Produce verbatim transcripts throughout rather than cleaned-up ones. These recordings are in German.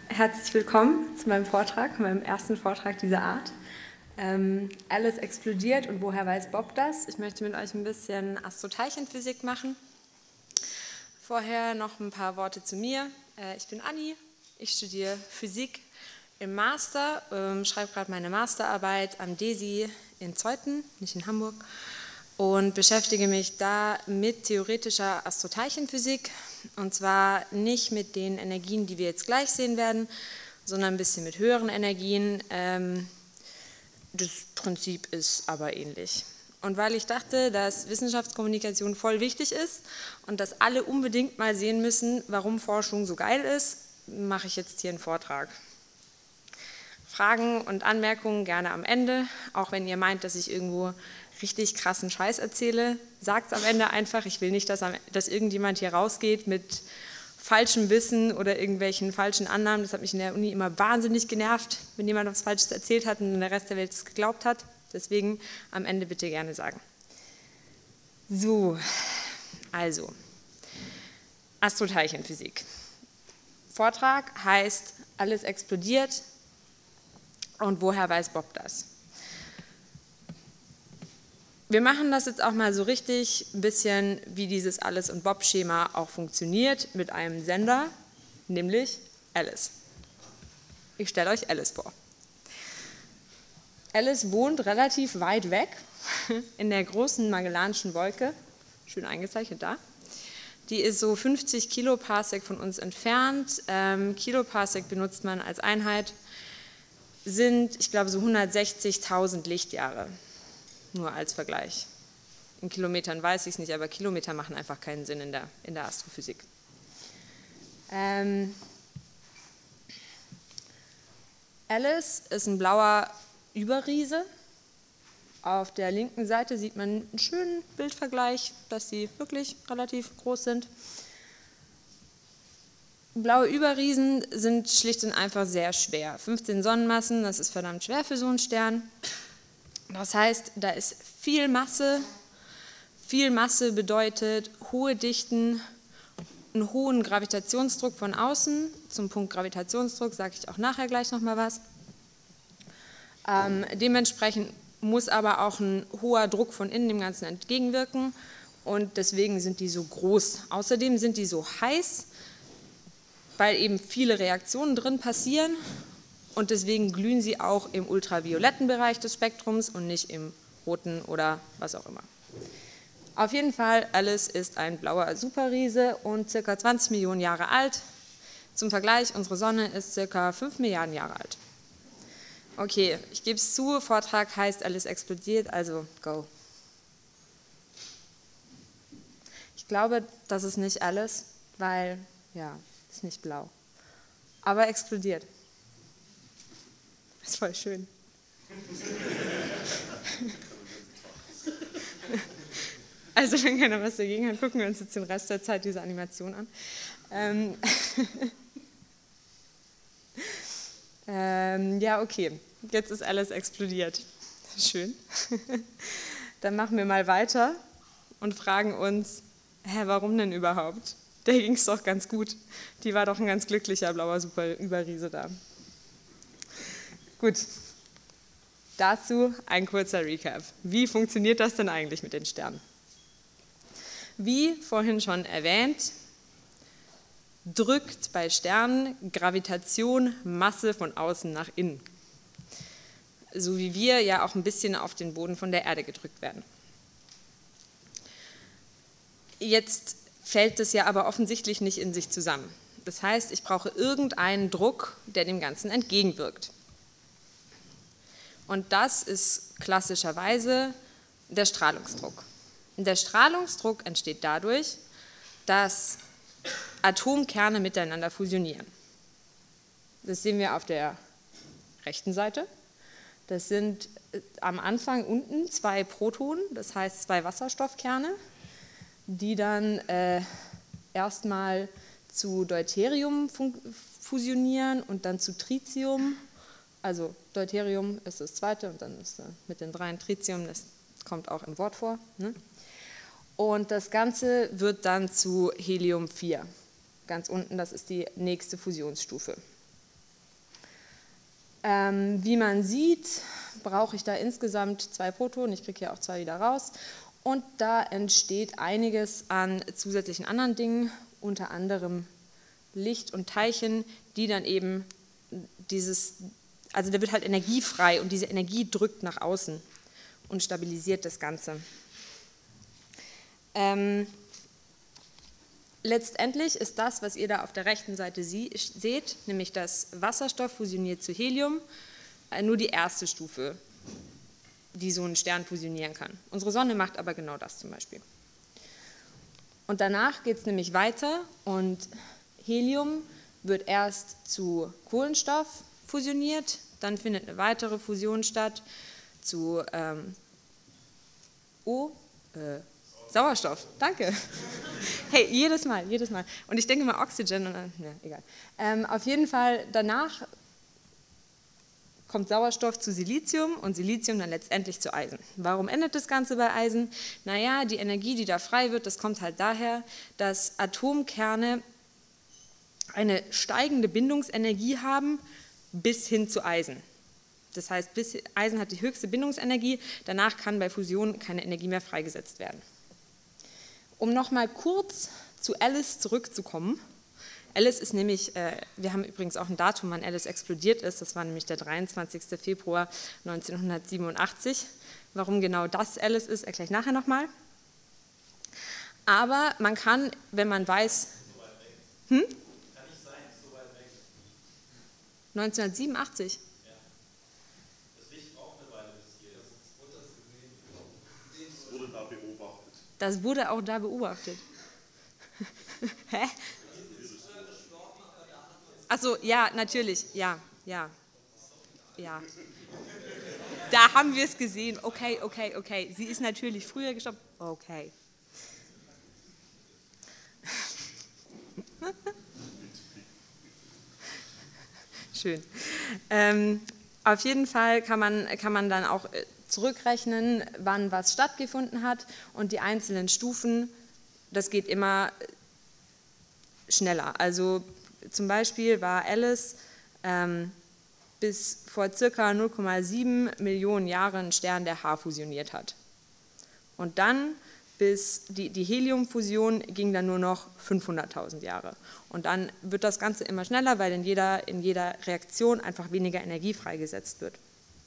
Herzlich willkommen zu meinem Vortrag, meinem ersten Vortrag dieser Art. Ähm, Alice explodiert und woher weiß Bob das? Ich möchte mit euch ein bisschen Astroteilchenphysik machen. Vorher noch ein paar Worte zu mir. Äh, ich bin Anni, ich studiere Physik im Master, ähm, schreibe gerade meine Masterarbeit am DESI in Zeuthen, nicht in Hamburg, und beschäftige mich da mit theoretischer Astroteilchenphysik, und zwar nicht mit den Energien, die wir jetzt gleich sehen werden, sondern ein bisschen mit höheren Energien. Ähm, das Prinzip ist aber ähnlich. Und weil ich dachte, dass Wissenschaftskommunikation voll wichtig ist und dass alle unbedingt mal sehen müssen, warum Forschung so geil ist, mache ich jetzt hier einen Vortrag. Fragen und Anmerkungen gerne am Ende, auch wenn ihr meint, dass ich irgendwo richtig krassen Scheiß erzähle, sagt es am Ende einfach. Ich will nicht, dass, dass irgendjemand hier rausgeht mit falschem Wissen oder irgendwelchen falschen Annahmen. Das hat mich in der Uni immer wahnsinnig genervt, wenn jemand was Falsches erzählt hat und der Rest der Welt es geglaubt hat. Deswegen am Ende bitte gerne sagen. So, also, Astroteilchenphysik. Vortrag heißt, alles explodiert. Und woher weiß Bob das? Wir machen das jetzt auch mal so richtig ein bisschen, wie dieses Alice und Bob-Schema auch funktioniert, mit einem Sender, nämlich Alice. Ich stelle euch Alice vor. Alice wohnt relativ weit weg, in der großen Magellanischen Wolke, schön eingezeichnet da. Die ist so fünfzig Kiloparsec von uns entfernt. Ähm, Kiloparsec benutzt man als Einheit, sind, ich glaube, so hundertsechzigtausend Lichtjahre. Nur als Vergleich. In Kilometern weiß ich es nicht, aber Kilometer machen einfach keinen Sinn in der, in der Astrophysik. Ähm, Alice ist ein blauer Überriese. Auf der linken Seite sieht man einen schönen Bildvergleich, dass sie wirklich relativ groß sind. Blaue Überriesen sind schlicht und einfach sehr schwer. fünfzehn Sonnenmassen, das ist verdammt schwer für so einen Stern. Das heißt, da ist viel Masse. Viel Masse bedeutet hohe Dichten, einen hohen Gravitationsdruck von außen. Zum Punkt Gravitationsdruck sage ich auch nachher gleich nochmal was. Ähm, dementsprechend muss aber auch ein hoher Druck von innen dem Ganzen entgegenwirken und deswegen sind die so groß. Außerdem sind die so heiß, weil eben viele Reaktionen drin passieren. Und deswegen glühen sie auch im ultravioletten Bereich des Spektrums und nicht im roten oder was auch immer. Auf jeden Fall, Alice ist ein blauer Superriese und ca. zwanzig Millionen Jahre alt. Zum Vergleich, unsere Sonne ist ca. fünf Milliarden Jahre alt. Okay, ich gebe es zu, Vortrag heißt Alice explodiert, also go. Ich glaube, das ist nicht Alice, weil, ja, ist nicht blau. Aber explodiert. Das ist voll schön. Also wenn keiner was dagegen hat, gucken wir uns jetzt den Rest der Zeit diese Animation an. Ähm ähm, ja, okay, jetzt ist alles explodiert. Schön. Dann machen wir mal weiter und fragen uns, hä, warum denn überhaupt? Der ging es doch ganz gut. Die war doch ein ganz glücklicher blauer Super-Überriese da. Gut, dazu ein kurzer Recap. Wie funktioniert das denn eigentlich mit den Sternen? Wie vorhin schon erwähnt, drückt bei Sternen Gravitation Masse von außen nach innen. So wie wir ja auch ein bisschen auf den Boden von der Erde gedrückt werden. Jetzt fällt es ja aber offensichtlich nicht in sich zusammen. Das heißt, ich brauche irgendeinen Druck, der dem Ganzen entgegenwirkt. Und das ist klassischerweise der Strahlungsdruck. Der Strahlungsdruck entsteht dadurch, dass Atomkerne miteinander fusionieren. Das sehen wir auf der rechten Seite. Das sind am Anfang unten zwei Protonen, das heißt zwei Wasserstoffkerne, die dann äh, erstmal zu Deuterium fusionieren und dann zu Tritium. Also Deuterium ist das zweite und dann ist äh, mit den dreien Tritium, das kommt auch im Wort vor. Ne? Und das Ganze wird dann zu Helium vier. Ganz unten, das ist die nächste Fusionsstufe. Ähm, wie man sieht, brauche ich da insgesamt zwei Protonen, ich kriege hier auch zwei wieder raus. Und da entsteht einiges an zusätzlichen anderen Dingen, unter anderem Licht und Teilchen, die dann eben dieses, also da wird halt Energie frei und diese Energie drückt nach außen und stabilisiert das Ganze. Ähm, letztendlich ist das, was ihr da auf der rechten Seite sie, seht, nämlich dass Wasserstoff fusioniert zu Helium, äh, nur die erste Stufe, die so ein Stern fusionieren kann. Unsere Sonne macht aber genau das zum Beispiel. Und danach geht es nämlich weiter und Helium wird erst zu Kohlenstoff fusioniert, dann findet eine weitere Fusion statt zu ähm, O, äh, Sauerstoff, danke. Hey, jedes Mal, jedes Mal. Und ich denke mal Oxygen und dann, ne, egal. Ähm, auf jeden Fall danach kommt Sauerstoff zu Silizium und Silizium dann letztendlich zu Eisen. Warum endet das Ganze bei Eisen? Naja, die Energie, die da frei wird, das kommt halt daher, dass Atomkerne eine steigende Bindungsenergie haben bis hin zu Eisen. Das heißt, bis Eisen hat die höchste Bindungsenergie, danach kann bei Fusion keine Energie mehr freigesetzt werden. Um nochmal kurz zu Alice zurückzukommen. Alice ist nämlich, äh, wir haben übrigens auch ein Datum, wann Alice explodiert ist, das war nämlich der dreiundzwanzigste Februar neunzehnhundertsiebenundachtzig. Warum genau das Alice ist, erkläre ich nachher nochmal. Aber man kann, wenn man weiß... Hm? neunzehnhundertsiebenundachtzig? Ja. Das Licht braucht eine Weile bis hier. Das wurde da beobachtet. Das wurde auch da beobachtet. Hä? Achso, ja, natürlich. Ja, ja. Ja. Da haben wir es gesehen. Okay, okay, okay. Sie ist natürlich früher gestorben. Okay. Schön. Ähm, auf jeden Fall kann man, kann man dann auch zurückrechnen, wann was stattgefunden hat und die einzelnen Stufen, das geht immer schneller. Also zum Beispiel war Alice ähm, bis vor circa null Komma sieben Millionen Jahren ein Stern, der H fusioniert hat. Und dann bis die, die Heliumfusion ging dann nur noch fünfhunderttausend Jahre. Und dann wird das Ganze immer schneller, weil in jeder, in jeder Reaktion einfach weniger Energie freigesetzt wird.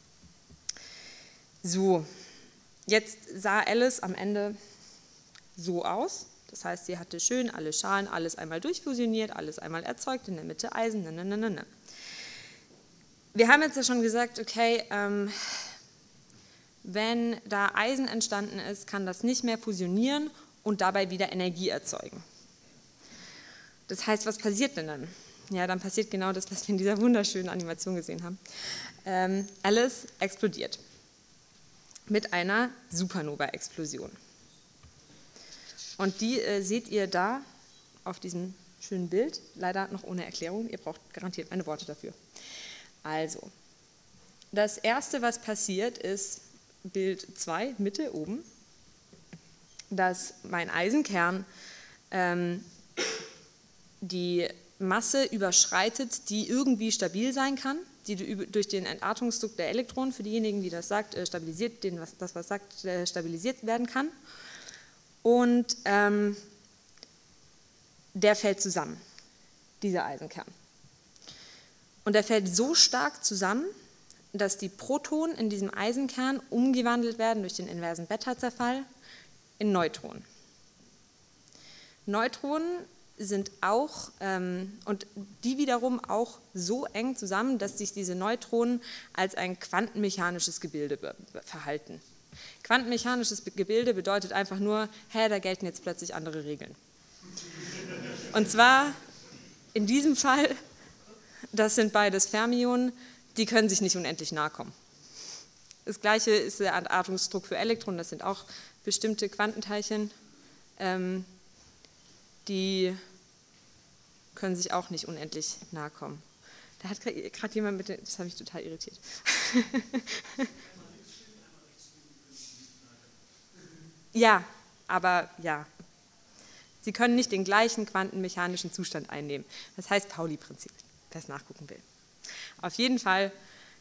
So, jetzt sah Alice am Ende so aus. Das heißt, sie hatte schön alle Schalen, alles einmal durchfusioniert, alles einmal erzeugt, in der Mitte Eisen, ne, ne, ne, ne. Wir haben jetzt ja schon gesagt, okay, ähm, wenn da Eisen entstanden ist, kann das nicht mehr fusionieren und dabei wieder Energie erzeugen. Das heißt, was passiert denn dann? Ja, dann passiert genau das, was wir in dieser wunderschönen Animation gesehen haben. Ähm, Alice explodiert mit einer Supernova-Explosion. Und die äh, seht ihr da auf diesem schönen Bild, leider noch ohne Erklärung, ihr braucht garantiert meine Worte dafür. Also, das Erste, was passiert, ist Bild zwei, Mitte oben, dass mein Eisenkern ähm, die Masse überschreitet, die irgendwie stabil sein kann, die durch den Entartungsdruck der Elektronen, für diejenigen, die das sagt, stabilisiert, den, was, das was sagt, stabilisiert werden kann. Und ähm, der fällt zusammen, dieser Eisenkern. Und der fällt so stark zusammen, dass die Protonen in diesem Eisenkern umgewandelt werden durch den inversen Beta-Zerfall in Neutronen. Neutronen sind auch, ähm, und die wiederum auch so eng zusammen, dass sich diese Neutronen als ein quantenmechanisches Gebilde verhalten. Quantenmechanisches Gebilde bedeutet einfach nur, hä, da gelten jetzt plötzlich andere Regeln. Und zwar in diesem Fall, das sind beides Fermionen, die können sich nicht unendlich nahe kommen. Das gleiche ist der Entartungsdruck für Elektronen, das sind auch bestimmte Quantenteilchen, ähm, die können sich auch nicht unendlich nahe kommen. Da hat gerade jemand mit dem, das hat mich total irritiert. Ja, aber ja. Sie können nicht den gleichen quantenmechanischen Zustand einnehmen. Das heißt Pauli-Prinzip, wer es nachgucken will. Auf jeden Fall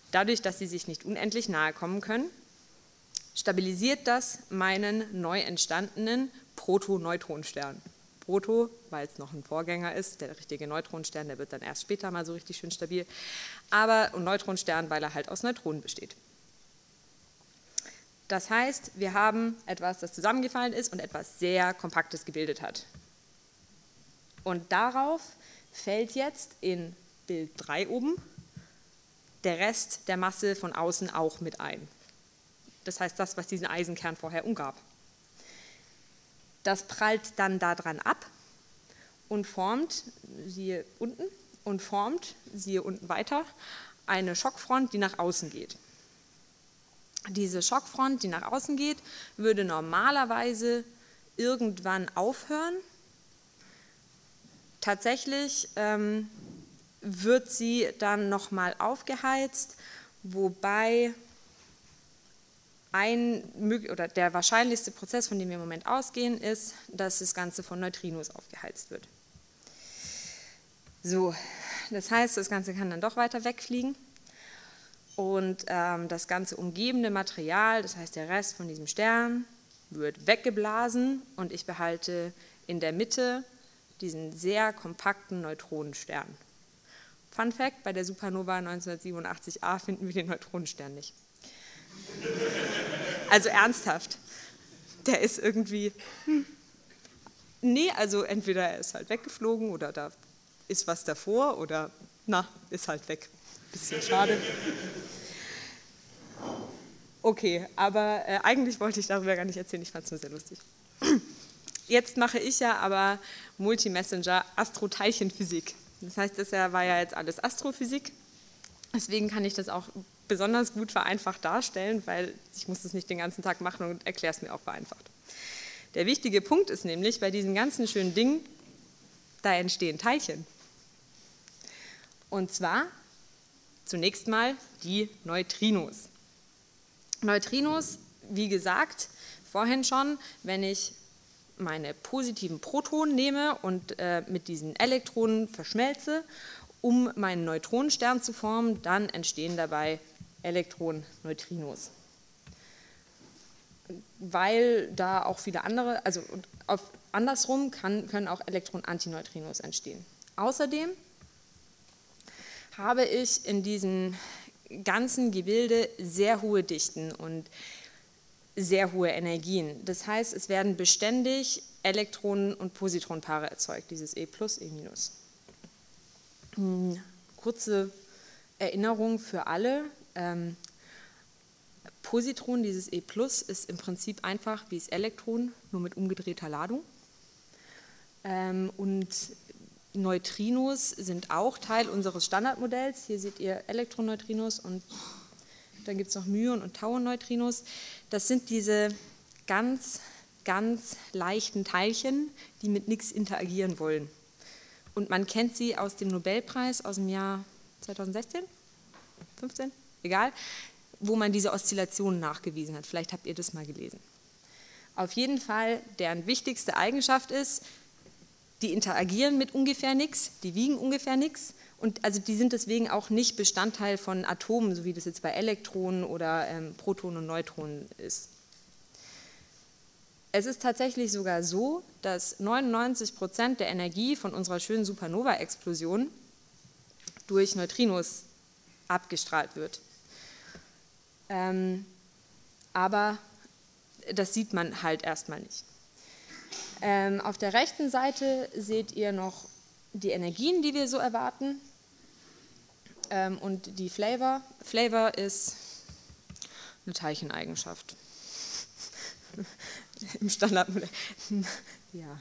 Dadurch, dass sie sich nicht unendlich nahe kommen können, stabilisiert das meinen neu entstandenen Protoneutronenstern. Proto, weil es noch ein Vorgänger ist, der richtige Neutronenstern, der wird dann erst später mal so richtig schön stabil, aber ein Neutronenstern, weil er halt aus Neutronen besteht. Das heißt, wir haben etwas, das zusammengefallen ist und etwas sehr Kompaktes gebildet hat. Und darauf fällt jetzt in Bild drei oben der Rest der Masse von außen auch mit ein. Das heißt, das, was diesen Eisenkern vorher umgab. Das prallt dann daran ab und formt, siehe unten, und formt, siehe unten weiter, eine Schockfront, die nach außen geht. Diese Schockfront, die nach außen geht, würde normalerweise irgendwann aufhören. Tatsächlich ähm, wird sie dann nochmal aufgeheizt, wobei ein, oder der wahrscheinlichste Prozess, von dem wir im Moment ausgehen, ist, dass das Ganze von Neutrinos aufgeheizt wird. So, das heißt, das Ganze kann dann doch weiter wegfliegen und ähm, das ganze umgebende Material, das heißt der Rest von diesem Stern, wird weggeblasen und ich behalte in der Mitte diesen sehr kompakten Neutronenstern. Fun Fact, bei der Supernova neunzehnhundertsiebenundachtzig a finden wir den Neutronenstern nicht. Also ernsthaft, der ist irgendwie, hm, nee, also entweder er ist halt weggeflogen oder da ist was davor oder, na, ist halt weg. Bisschen schade. Okay, aber äh, eigentlich wollte ich darüber gar nicht erzählen, ich fand es nur sehr lustig. Jetzt mache ich ja aber Multi-Messenger Astroteilchenphysik. Das heißt, das war ja jetzt alles Astrophysik. Deswegen kann ich das auch besonders gut vereinfacht darstellen, weil ich muss das nicht den ganzen Tag machen und erkläre es mir auch vereinfacht. Der wichtige Punkt ist nämlich, bei diesen ganzen schönen Dingen, da entstehen Teilchen. Und zwar zunächst mal die Neutrinos. Neutrinos, wie gesagt, vorhin schon, wenn ich meine positiven Protonen nehme und äh, mit diesen Elektronen verschmelze, um meinen Neutronenstern zu formen, dann entstehen dabei Elektron-Neutrinos. Weil da auch viele andere, also auf, andersrum kann, können auch Elektron-Antineutrinos entstehen. Außerdem habe ich in diesem ganzen Gebilde sehr hohe Dichten und sehr hohe Energien. Das heißt, es werden beständig Elektronen- und Positronenpaare erzeugt, dieses E plus, E minus. Kurze Erinnerung für alle. Ähm, Positron, dieses E plus, ist im Prinzip einfach wie das Elektron, nur mit umgedrehter Ladung. Ähm, und Neutrinos sind auch Teil unseres Standardmodells. Hier seht ihr Elektroneutrinos und dann gibt es noch Myon- und Tauerneutrinos. Das sind diese ganz, ganz leichten Teilchen, die mit nichts interagieren wollen. Und man kennt sie aus dem Nobelpreis aus dem Jahr zweitausendsechzehn, fünfzehn, egal, wo man diese Oszillationen nachgewiesen hat. Vielleicht habt ihr das mal gelesen. Auf jeden Fall, deren wichtigste Eigenschaft ist, die interagieren mit ungefähr nichts, die wiegen ungefähr nichts und also die sind deswegen auch nicht Bestandteil von Atomen, so wie das jetzt bei Elektronen oder ähm, Protonen und Neutronen ist. Es ist tatsächlich sogar so, dass neunundneunzig Prozent der Energie von unserer schönen Supernova-Explosion durch Neutrinos abgestrahlt wird. Ähm, aber das sieht man halt erstmal nicht. Ähm, auf der rechten Seite seht ihr noch die Energien, die wir so erwarten ähm, und die Flavor. Flavor ist eine Teilcheneigenschaft. Im Standardmodell. Ja.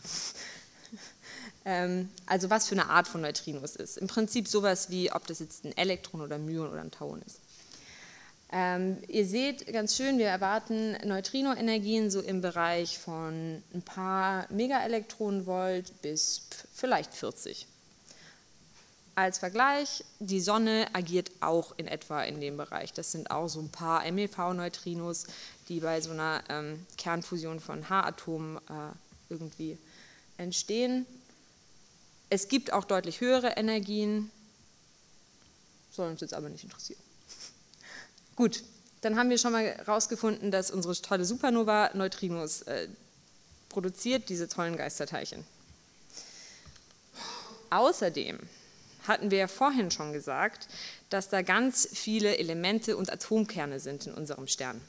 Ähm, also was für eine Art von Neutrinos ist. Im Prinzip sowas wie, ob das jetzt ein Elektron oder ein Myon oder ein Tauern ist. Ähm, ihr seht ganz schön, wir erwarten Neutrinoenergien so im Bereich von ein paar Megaelektronenvolt bis vielleicht vierzig. Als Vergleich, die Sonne agiert auch in etwa in dem Bereich. Das sind auch so ein paar M e V-Neutrinos, die bei so einer ähm, Kernfusion von H-Atomen äh, irgendwie entstehen. Es gibt auch deutlich höhere Energien, soll uns jetzt aber nicht interessieren. Gut, dann haben wir schon mal herausgefunden, dass unsere tolle Supernova Neutrinos äh, produziert, diese tollen Geisterteilchen. Außerdem hatten wir ja vorhin schon gesagt, dass da ganz viele Elemente und Atomkerne sind in unserem Stern.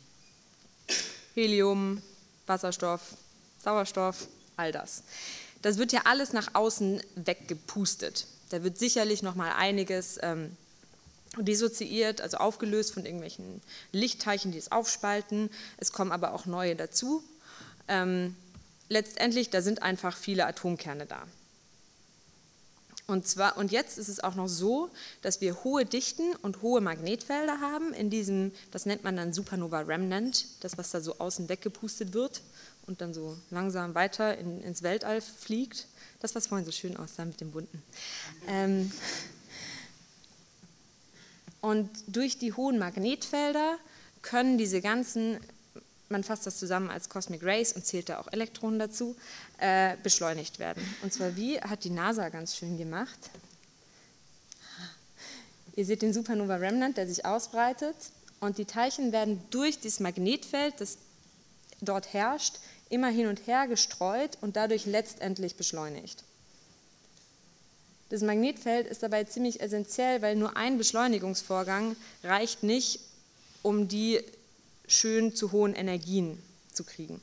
Helium, Wasserstoff, Sauerstoff, all das. Das wird ja alles nach außen weggepustet. Da wird sicherlich noch mal einiges ähm, dissoziiert, also aufgelöst von irgendwelchen Lichtteilchen, die es aufspalten. Es kommen aber auch neue dazu. Ähm, letztendlich, da sind einfach viele Atomkerne da. Und, zwar, und jetzt ist es auch noch so, dass wir hohe Dichten und hohe Magnetfelder haben in diesem, das nennt man dann Supernova Remnant, das, was da so außen weggepustet wird und dann so langsam weiter in, ins Weltall fliegt. Das, was vorhin so schön aussah mit dem Bunten. Ähm, und durch die hohen Magnetfelder können diese ganzen, man fasst das zusammen als Cosmic Rays und zählt da auch Elektronen dazu, äh, beschleunigt werden. Und zwar wie, hat die NASA ganz schön gemacht. Ihr seht den Supernova Remnant, der sich ausbreitet und die Teilchen werden durch das Magnetfeld, das dort herrscht, immer hin und her gestreut und dadurch letztendlich beschleunigt. Das Magnetfeld ist dabei ziemlich essentiell, weil nur ein Beschleunigungsvorgang reicht nicht, um die schön zu hohen Energien zu kriegen.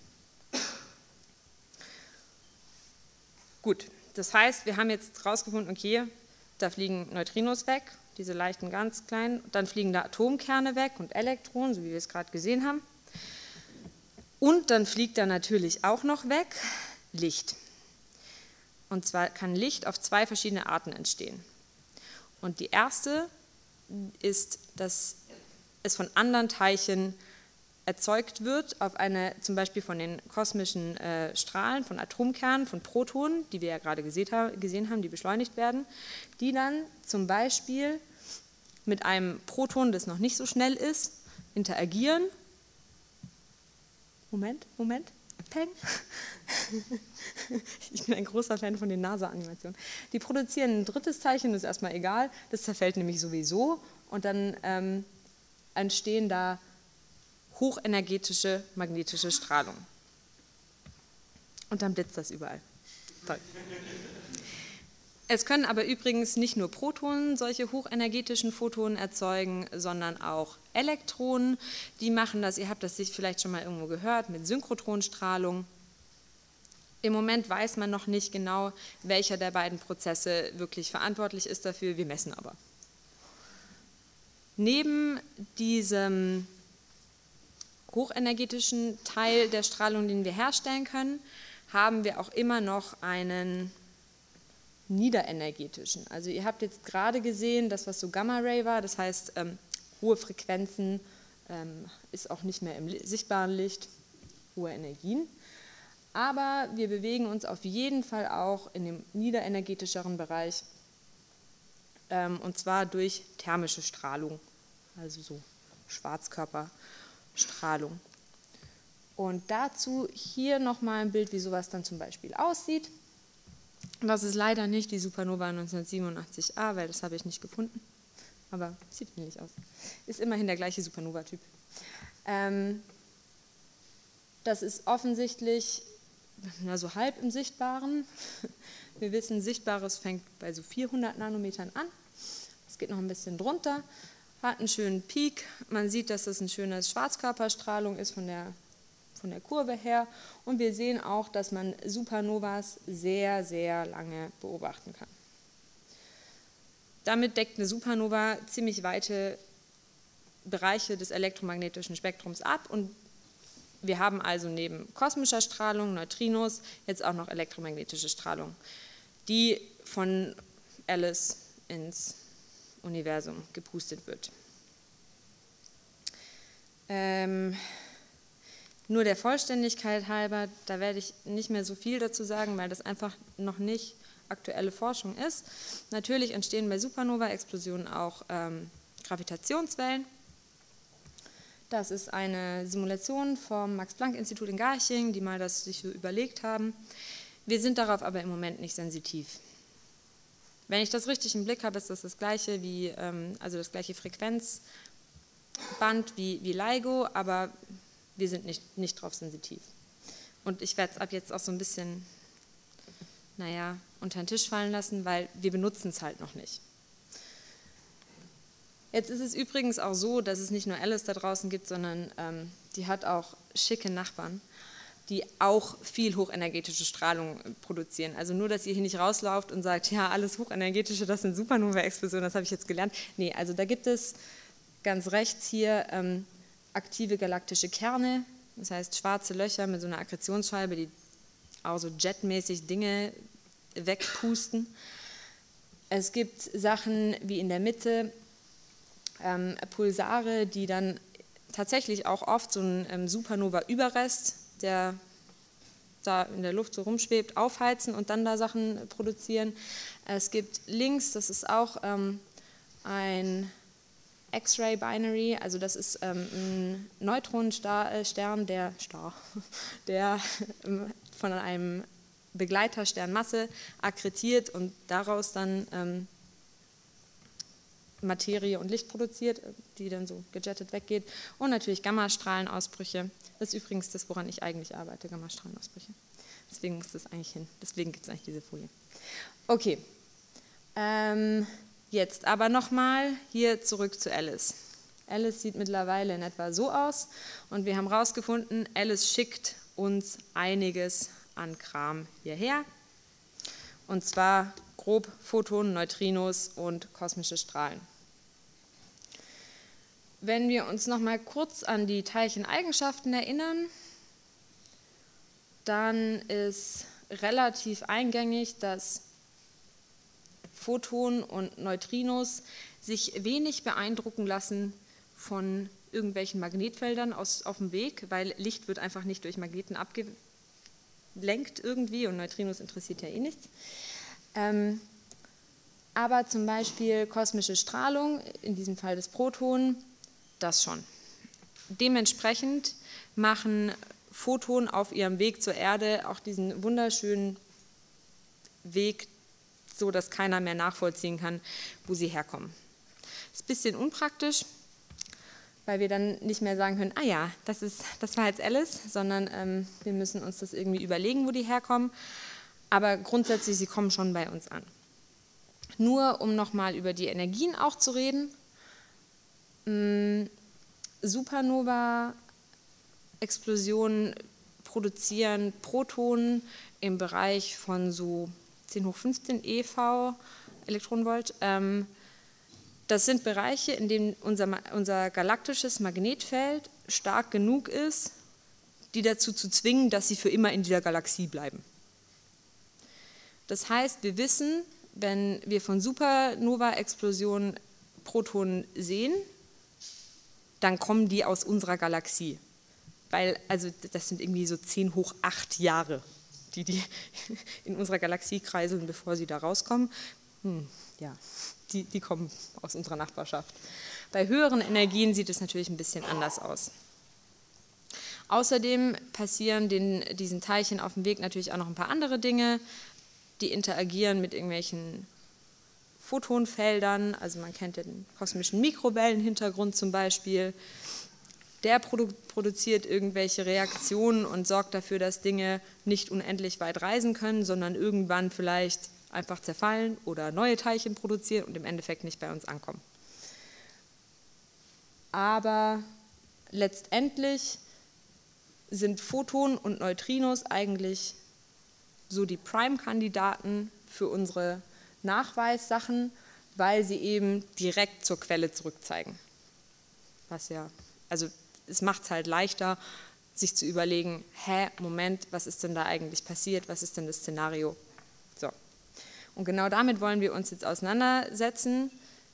Gut, das heißt, wir haben jetzt herausgefunden, okay, da fliegen Neutrinos weg, diese leichten, ganz kleinen, dann fliegen da Atomkerne weg und Elektronen, so wie wir es gerade gesehen haben. Und dann fliegt da natürlich auch noch weg Licht. Und zwar kann Licht auf zwei verschiedene Arten entstehen. Und die erste ist, dass es von anderen Teilchen erzeugt wird, auf eine, zum Beispiel von den kosmischen äh, Strahlen, von Atomkernen, von Protonen, die wir ja gerade gesehen haben, die beschleunigt werden, die dann zum Beispiel mit einem Proton, das noch nicht so schnell ist, interagieren. Moment, Moment, Peng. Ich bin ein großer Fan von den NASA-Animationen. Die produzieren ein drittes Teilchen, das ist erstmal egal, das zerfällt nämlich sowieso und dann ähm, entstehen da hochenergetische magnetische Strahlung. Und dann blitzt das überall. Toll. Es können aber übrigens nicht nur Protonen solche hochenergetischen Photonen erzeugen, sondern auch Elektronen. Die machen das, ihr habt das vielleicht schon mal irgendwo gehört, mit Synchrotronstrahlung. Im Moment weiß man noch nicht genau, welcher der beiden Prozesse wirklich verantwortlich ist dafür, wir messen aber. Neben diesem hochenergetischen Teil der Strahlung, den wir herstellen können, haben wir auch immer noch einen niederenergetischen. Also ihr habt jetzt gerade gesehen, das was so Gamma-Ray war, das heißt ähm, hohe Frequenzen, ähm, ist auch nicht mehr im sichtbaren Licht, hohe Energien. Aber wir bewegen uns auf jeden Fall auch in dem niederenergetischeren Bereich, ähm, und zwar durch thermische Strahlung, also so Schwarzkörperstrahlung. Und dazu hier nochmal ein Bild, wie sowas dann zum Beispiel aussieht. Das ist leider nicht die Supernova neunzehnhundertsiebenundachtzig a, weil das habe ich nicht gefunden. Aber sieht ähnlich aus. Ist immerhin der gleiche Supernova-Typ. Ähm, das ist offensichtlich na, so halb im Sichtbaren. Wir wissen, Sichtbares fängt bei so vierhundert Nanometern an. Es geht noch ein bisschen drunter, hat einen schönen Peak. Man sieht, dass das eine schöne Schwarzkörperstrahlung ist von der, von der Kurve her. Und wir sehen auch, dass man Supernovas sehr, sehr lange beobachten kann. Damit deckt eine Supernova ziemlich weite Bereiche des elektromagnetischen Spektrums ab und wir haben also neben kosmischer Strahlung, Neutrinos, jetzt auch noch elektromagnetische Strahlung, die von Alice ins Universum gepustet wird. Ähm, nur der Vollständigkeit halber, da werde ich nicht mehr so viel dazu sagen, weil das einfach noch nicht aktuelle Forschung ist. Natürlich entstehen bei Supernova-Explosionen auch ähm, Gravitationswellen. Das ist eine Simulation vom Max-Planck-Institut in Garching, die mal das sich so überlegt haben. Wir sind darauf aber im Moment nicht sensitiv. Wenn ich das richtig im Blick habe, ist das das gleiche wie, ähm, also das gleiche Frequenzspektrum wie, wie LIGO, aber wir sind nicht, nicht drauf sensitiv. Und ich werde es ab jetzt auch so ein bisschen, naja, unter den Tisch fallen lassen, weil wir benutzen es halt noch nicht. Jetzt ist es übrigens auch so, dass es nicht nur Alice da draußen gibt, sondern ähm, die hat auch schicke Nachbarn, die auch viel hochenergetische Strahlung produzieren. Also nur, dass ihr hier nicht rauslauft und sagt, ja, alles hochenergetische, das sind Supernova-Explosionen, das habe ich jetzt gelernt. Nee, also da gibt es ganz rechts hier ähm, aktive galaktische Kerne, das heißt schwarze Löcher mit so einer Akkretionsscheibe, die auch so jetmäßig Dinge wegpusten. Es gibt Sachen wie in der Mitte, ähm, Pulsare, die dann tatsächlich auch oft so einen ähm, Supernova-Überrest, der da in der Luft so rumschwebt, aufheizen und dann da Sachen produzieren. Es gibt links, das ist auch ähm, ein X-Ray-Binary, also das ist ähm, ein Neutronenstern, der, Star, der ähm, von einem Begleitersternmasse akkretiert und daraus dann ähm, Materie und Licht produziert, die dann so gejettet weggeht. Und natürlich Gammastrahlenausbrüche. Das ist übrigens das, woran ich eigentlich arbeite, Gammastrahlenausbrüche. Deswegen muss das eigentlich hin. Deswegen gibt es eigentlich diese Folie. Okay. Ähm, jetzt aber nochmal hier zurück zu Alice. Alice sieht mittlerweile in etwa so aus. Und wir haben herausgefunden, Alice schickt uns einiges an Kram hierher. Und zwar grob Photonen, Neutrinos und kosmische Strahlen. Wenn wir uns noch mal kurz an die Teilcheneigenschaften erinnern, dann ist relativ eingängig, dass Photonen und Neutrinos sich wenig beeindrucken lassen von irgendwelchen Magnetfeldern aus, auf dem Weg, weil Licht wird einfach nicht durch Magneten abgelenkt irgendwie und Neutrinos interessiert ja eh nichts. Ähm, aber zum Beispiel kosmische Strahlung, in diesem Fall des Protonen, das schon. Dementsprechend machen Photonen auf ihrem Weg zur Erde auch diesen wunderschönen Weg, so dass keiner mehr nachvollziehen kann, wo sie herkommen. Das ist ein bisschen unpraktisch, weil wir dann nicht mehr sagen können, ah ja, das, ist, das war jetzt Alice, sondern ähm, wir müssen uns das irgendwie überlegen, wo die herkommen. Aber grundsätzlich, sie kommen schon bei uns an. Nur um nochmal über die Energien auch zu reden. Supernova-Explosionen produzieren Protonen im Bereich von so zehn hoch fünfzehn eV, Elektronenvolt. Das sind Bereiche, in denen unser, unser galaktisches Magnetfeld stark genug ist, die dazu zu zwingen, dass sie für immer in dieser Galaxie bleiben. Das heißt, wir wissen, wenn wir von Supernova-Explosionen Protonen sehen, dann kommen die aus unserer Galaxie. Weil, also das sind irgendwie so zehn hoch acht Jahre, die die in unserer Galaxie kreiseln, bevor sie da rauskommen. Hm, ja, die, die kommen aus unserer Nachbarschaft. Bei höheren Energien sieht es natürlich ein bisschen anders aus. Außerdem passieren den, diesen Teilchen auf dem Weg natürlich auch noch ein paar andere Dinge. Die interagieren mit irgendwelchen Photonfeldern, also man kennt den kosmischen Mikrowellenhintergrund zum Beispiel. Der produ produziert irgendwelche Reaktionen und sorgt dafür, dass Dinge nicht unendlich weit reisen können, sondern irgendwann vielleicht einfach zerfallen oder neue Teilchen produzieren und im Endeffekt nicht bei uns ankommen. Aber letztendlich sind Photonen und Neutrinos eigentlich so die Prime-Kandidaten für unsere Nachweissachen, weil sie eben direkt zur Quelle zurückzeigen. Was ja, also es macht es halt leichter, sich zu überlegen, hä, Moment, was ist denn da eigentlich passiert, was ist denn das Szenario? So. Und genau damit wollen wir uns jetzt auseinandersetzen.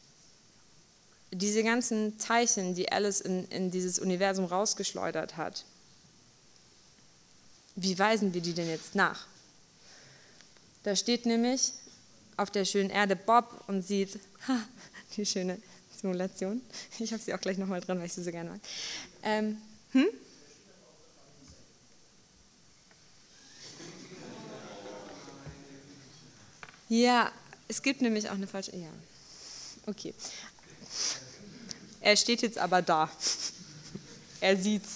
Diese ganzen Teilchen, die Alice in, in dieses Universum rausgeschleudert hat, wie weisen wir die denn jetzt nach? Da steht nämlich auf der schönen Erde Bob und sieht, ha, die schöne Simulation. Ich habe sie auch gleich nochmal drin, weil ich sie so gerne mag. Ähm, hm? Ja, es gibt nämlich auch eine falsche, ja, okay. Er steht jetzt aber da. Er sieht's.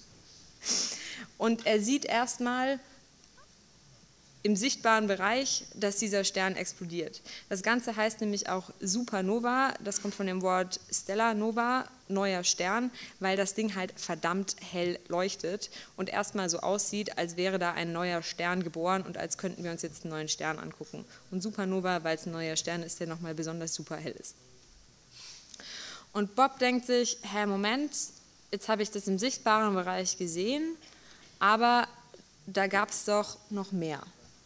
Und er sieht erstmal im sichtbaren Bereich, dass dieser Stern explodiert. Das Ganze heißt nämlich auch Supernova, das kommt von dem Wort Stellar Nova, neuer Stern, weil das Ding halt verdammt hell leuchtet und erstmal so aussieht, als wäre da ein neuer Stern geboren und als könnten wir uns jetzt einen neuen Stern angucken. Und Supernova, weil es ein neuer Stern ist, der nochmal besonders super hell ist. Und Bob denkt sich, hä, Moment, jetzt habe ich das im sichtbaren Bereich gesehen, aber da gab es doch noch mehr.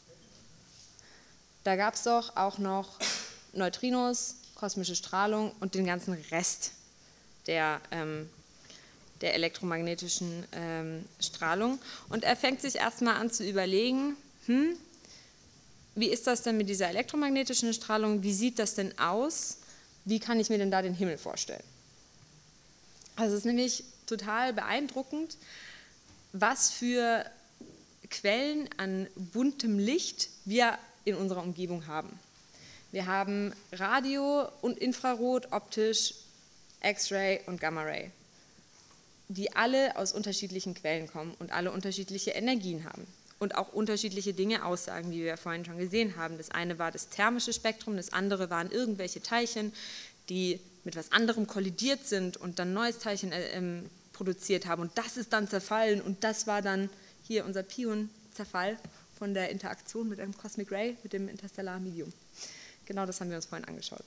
Da gab es doch auch noch Neutrinos, kosmische Strahlung und den ganzen Rest der, ähm, der elektromagnetischen ähm, Strahlung. Und er fängt sich erstmal an zu überlegen, hm, wie ist das denn mit dieser elektromagnetischen Strahlung, wie sieht das denn aus, wie kann ich mir denn da den Himmel vorstellen? Also es ist nämlich total beeindruckend, was für Quellen an buntem Licht wir in unserer Umgebung haben. Wir haben Radio und Infrarot, optisch, X-Ray und Gamma-Ray, die alle aus unterschiedlichen Quellen kommen und alle unterschiedliche Energien haben und auch unterschiedliche Dinge aussagen, wie wir vorhin schon gesehen haben. Das eine war das thermische Spektrum, das andere waren irgendwelche Teilchen, die mit was anderem kollidiert sind und dann ein neues Teilchen äh, produziert haben und das ist dann zerfallen und das war dann hier unser Pion-Zerfall von der Interaktion mit einem Cosmic Ray, mit dem interstellaren Medium. Genau das haben wir uns vorhin angeschaut.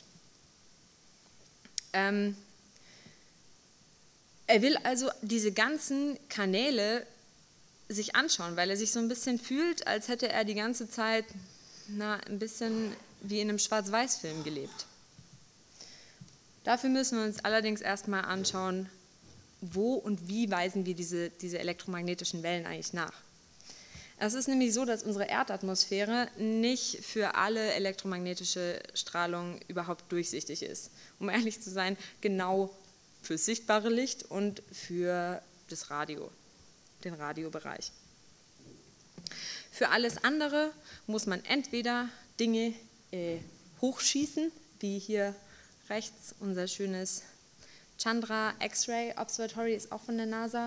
Ähm, er will also diese ganzen Kanäle sich anschauen, weil er sich so ein bisschen fühlt, als hätte er die ganze Zeit na, ein bisschen wie in einem Schwarz-Weiß-Film gelebt. Dafür müssen wir uns allerdings erstmal anschauen, wo und wie weisen wir diese, diese elektromagnetischen Wellen eigentlich nach. Es ist nämlich so, dass unsere Erdatmosphäre nicht für alle elektromagnetische Strahlung überhaupt durchsichtig ist. Um ehrlich zu sein, genau für das sichtbare Licht und für das Radio, den Radiobereich. Für alles andere muss man entweder Dinge äh, hochschießen, wie hier rechts unser schönes Chandra X-Ray Observatory, ist auch von der NASA,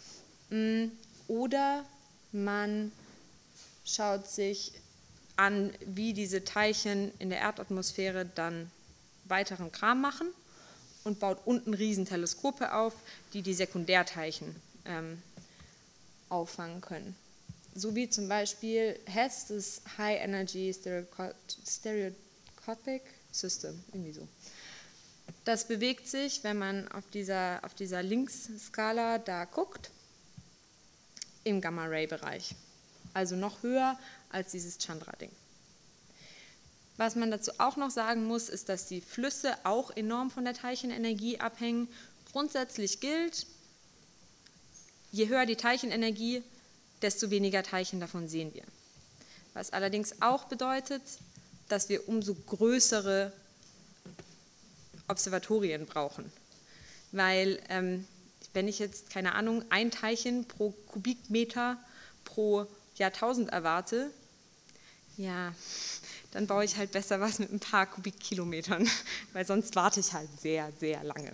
oder man schaut sich an, wie diese Teilchen in der Erdatmosphäre dann weiteren Kram machen und baut unten Riesenteleskope auf, die die Sekundärteilchen ähm, auffangen können. So wie zum Beispiel H E S S, das High Energy Stereoscopic System, irgendwie so. Das bewegt sich, wenn man auf dieser, auf dieser Linksskala da guckt, im Gamma-Ray-Bereich. Also noch höher als dieses Chandra-Ding. Was man dazu auch noch sagen muss, ist, dass die Flüsse auch enorm von der Teilchenenergie abhängen. Grundsätzlich gilt, je höher die Teilchenenergie, desto weniger Teilchen davon sehen wir. Was allerdings auch bedeutet, dass wir umso größere Observatorien brauchen. Weil, ähm, wenn ich jetzt, keine Ahnung, ein Teilchen pro Kubikmeter pro Jahrtausend erwarte, ja, dann baue ich halt besser was mit ein paar Kubikkilometern, weil sonst warte ich halt sehr, sehr lange.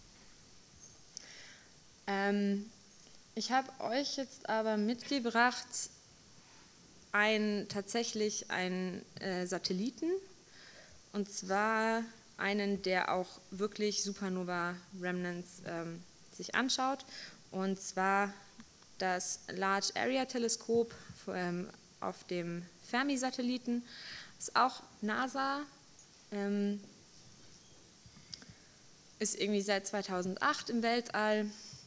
Ähm, ich habe euch jetzt aber mitgebracht, ein, tatsächlich einen äh, Satelliten, und zwar einen, der auch wirklich Supernova-Remnants ähm, sich anschaut, und zwar das Large Area Teleskop ähm, auf dem Fermi-Satelliten. Ist auch NASA, ähm, ist irgendwie seit zweitausendacht im Weltall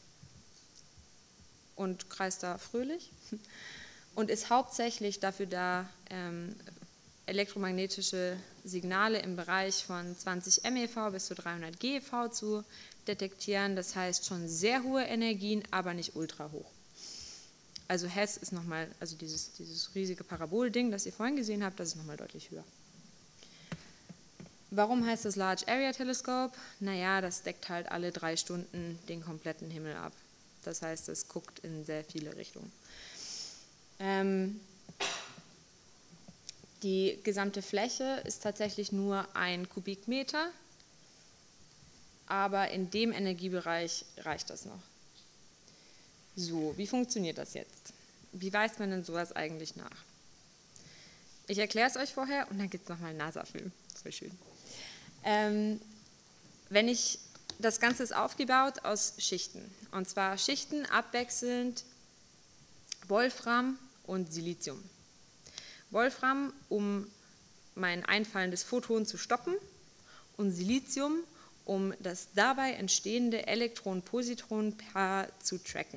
und kreist da fröhlich und ist hauptsächlich dafür da, ähm, elektromagnetische Signale im Bereich von zwanzig MeV bis zu dreihundert GeV zu detektieren. Das heißt schon sehr hohe Energien, aber nicht ultra hoch. Also H E S S ist nochmal, also dieses, dieses riesige Parabolding, das ihr vorhin gesehen habt, das ist nochmal deutlich höher. Warum heißt das Large Area Telescope? Naja, das deckt halt alle drei Stunden den kompletten Himmel ab. Das heißt, es guckt in sehr viele Richtungen. Ähm, die gesamte Fläche ist tatsächlich nur ein Kubikmeter, aber in dem Energiebereich reicht das noch. So, wie funktioniert das jetzt? Wie weist man denn sowas eigentlich nach? Ich erkläre es euch vorher und dann gibt es nochmal einen NASA-Film. Voll schön. Ähm, wenn ich, das Ganze ist aufgebaut aus Schichten. Und zwar Schichten abwechselnd Wolfram und Silizium. Wolfram, um mein einfallendes Photon zu stoppen, und Silizium, um das dabei entstehende Elektron-Positron-Paar zu tracken.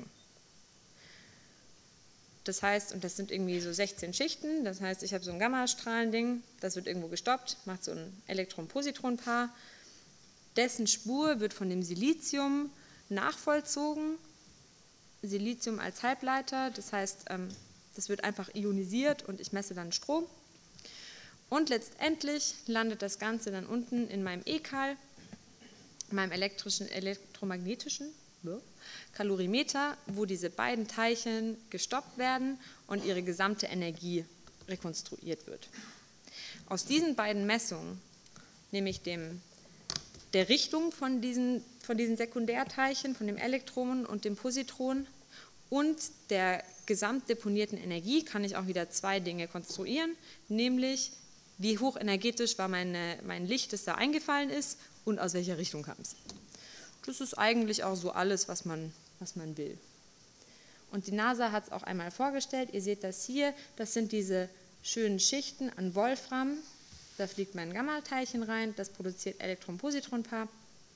Das heißt, und das sind irgendwie so sechzehn Schichten, das heißt, ich habe so ein Gammastrahlending, das wird irgendwo gestoppt, macht so ein Elektron-Positron-Paar, dessen Spur wird von dem Silizium nachvollzogen, Silizium als Halbleiter, das heißt, das wird einfach ionisiert und ich messe dann Strom. Und letztendlich landet das Ganze dann unten in meinem E K A L, meinem elektrischen, elektromagnetischen Kalorimeter, wo diese beiden Teilchen gestoppt werden und ihre gesamte Energie rekonstruiert wird. Aus diesen beiden Messungen, nämlich dem, der Richtung von diesen, von diesen Sekundärteilchen, von dem Elektron und dem Positron und der gesamtdeponierten Energie, kann ich auch wieder zwei Dinge konstruieren, nämlich wie hochenergetisch war meine, mein Licht, das da eingefallen ist und aus welcher Richtung kam es. Das ist eigentlich auch so alles, was man, was man will. Und die NASA hat es auch einmal vorgestellt, ihr seht das hier, das sind diese schönen Schichten an Wolfram, da fliegt mein Gamma-Teilchen rein, das produziert Elektron-Positron-Paar.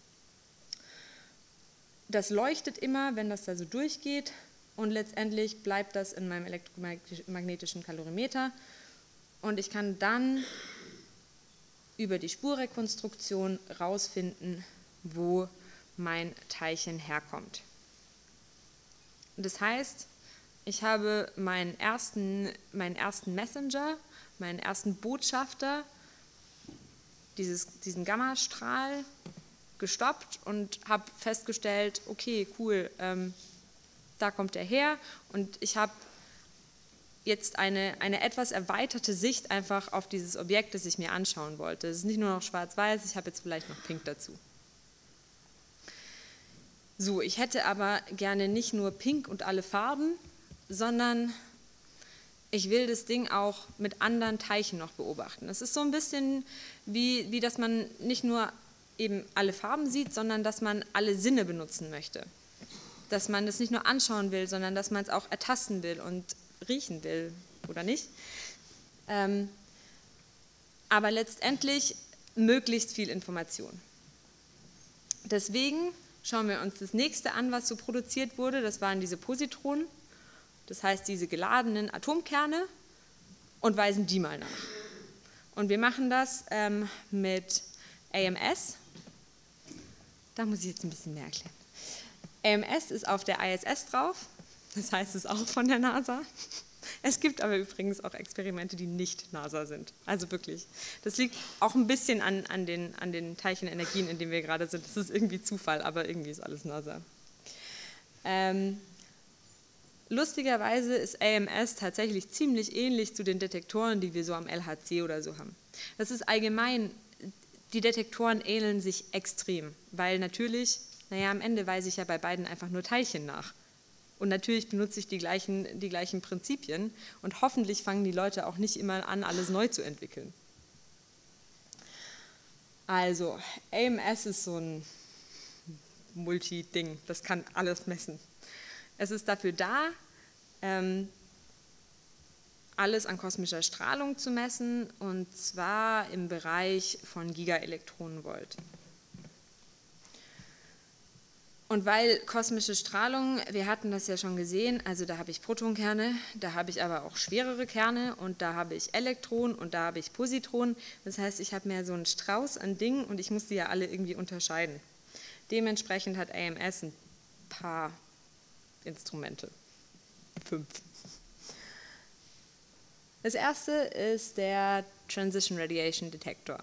Das leuchtet immer, wenn das da so durchgeht und letztendlich bleibt das in meinem elektromagnetischen Kalorimeter und ich kann dann über die Spurrekonstruktion rausfinden, wo mein Teilchen herkommt. Das heißt, ich habe meinen ersten, meinen ersten Messenger, meinen ersten Botschafter, dieses, diesen Gammastrahl gestoppt und habe festgestellt, okay, cool, ähm, da kommt er her und ich habe jetzt eine, eine etwas erweiterte Sicht einfach auf dieses Objekt, das ich mir anschauen wollte. Es ist nicht nur noch schwarz-weiß, ich habe jetzt vielleicht noch pink dazu. So, ich hätte aber gerne nicht nur pink und alle Farben, sondern ich will das Ding auch mit anderen Teilchen noch beobachten. Es ist so ein bisschen wie, wie, dass man nicht nur eben alle Farben sieht, sondern dass man alle Sinne benutzen möchte. Dass man das nicht nur anschauen will, sondern dass man es auch ertasten will und riechen will, oder nicht? Ähm, aber letztendlich möglichst viel Information. Deswegen schauen wir uns das nächste an, was so produziert wurde. Das waren diese Positronen, das heißt diese geladenen Atomkerne, und weisen die mal nach. Und wir machen das ähm, mit A M S. Da muss ich jetzt ein bisschen mehr erklären. A M S ist auf der I S S drauf, das heißt, es ist auch von der NASA. Es gibt aber übrigens auch Experimente, die nicht NASA sind. Also wirklich. Das liegt auch ein bisschen an, an, den, an den Teilchenenergien, in denen wir gerade sind. Das ist irgendwie Zufall, aber irgendwie ist alles NASA. Ähm, lustigerweise ist A M S tatsächlich ziemlich ähnlich zu den Detektoren, die wir so am L H C oder so haben. Das ist allgemein, die Detektoren ähneln sich extrem, weil natürlich, naja, am Ende weise ich ja bei beiden einfach nur Teilchen nach. Und natürlich benutze ich die gleichen, die gleichen Prinzipien und hoffentlich fangen die Leute auch nicht immer an, alles neu zu entwickeln. Also, A M S ist so ein Multi-Ding, das kann alles messen. Es ist dafür da, ähm, alles an kosmischer Strahlung zu messen, und zwar im Bereich von Gigaelektronenvolt. Und weil kosmische Strahlung, wir hatten das ja schon gesehen, also da habe ich Protonkerne, da habe ich aber auch schwerere Kerne und da habe ich Elektronen und da habe ich Positronen. Das heißt, ich habe mehr so einen Strauß an Dingen und ich muss die ja alle irgendwie unterscheiden. Dementsprechend hat A M S ein paar Instrumente. Fünf. Das erste ist der Transition Radiation Detector.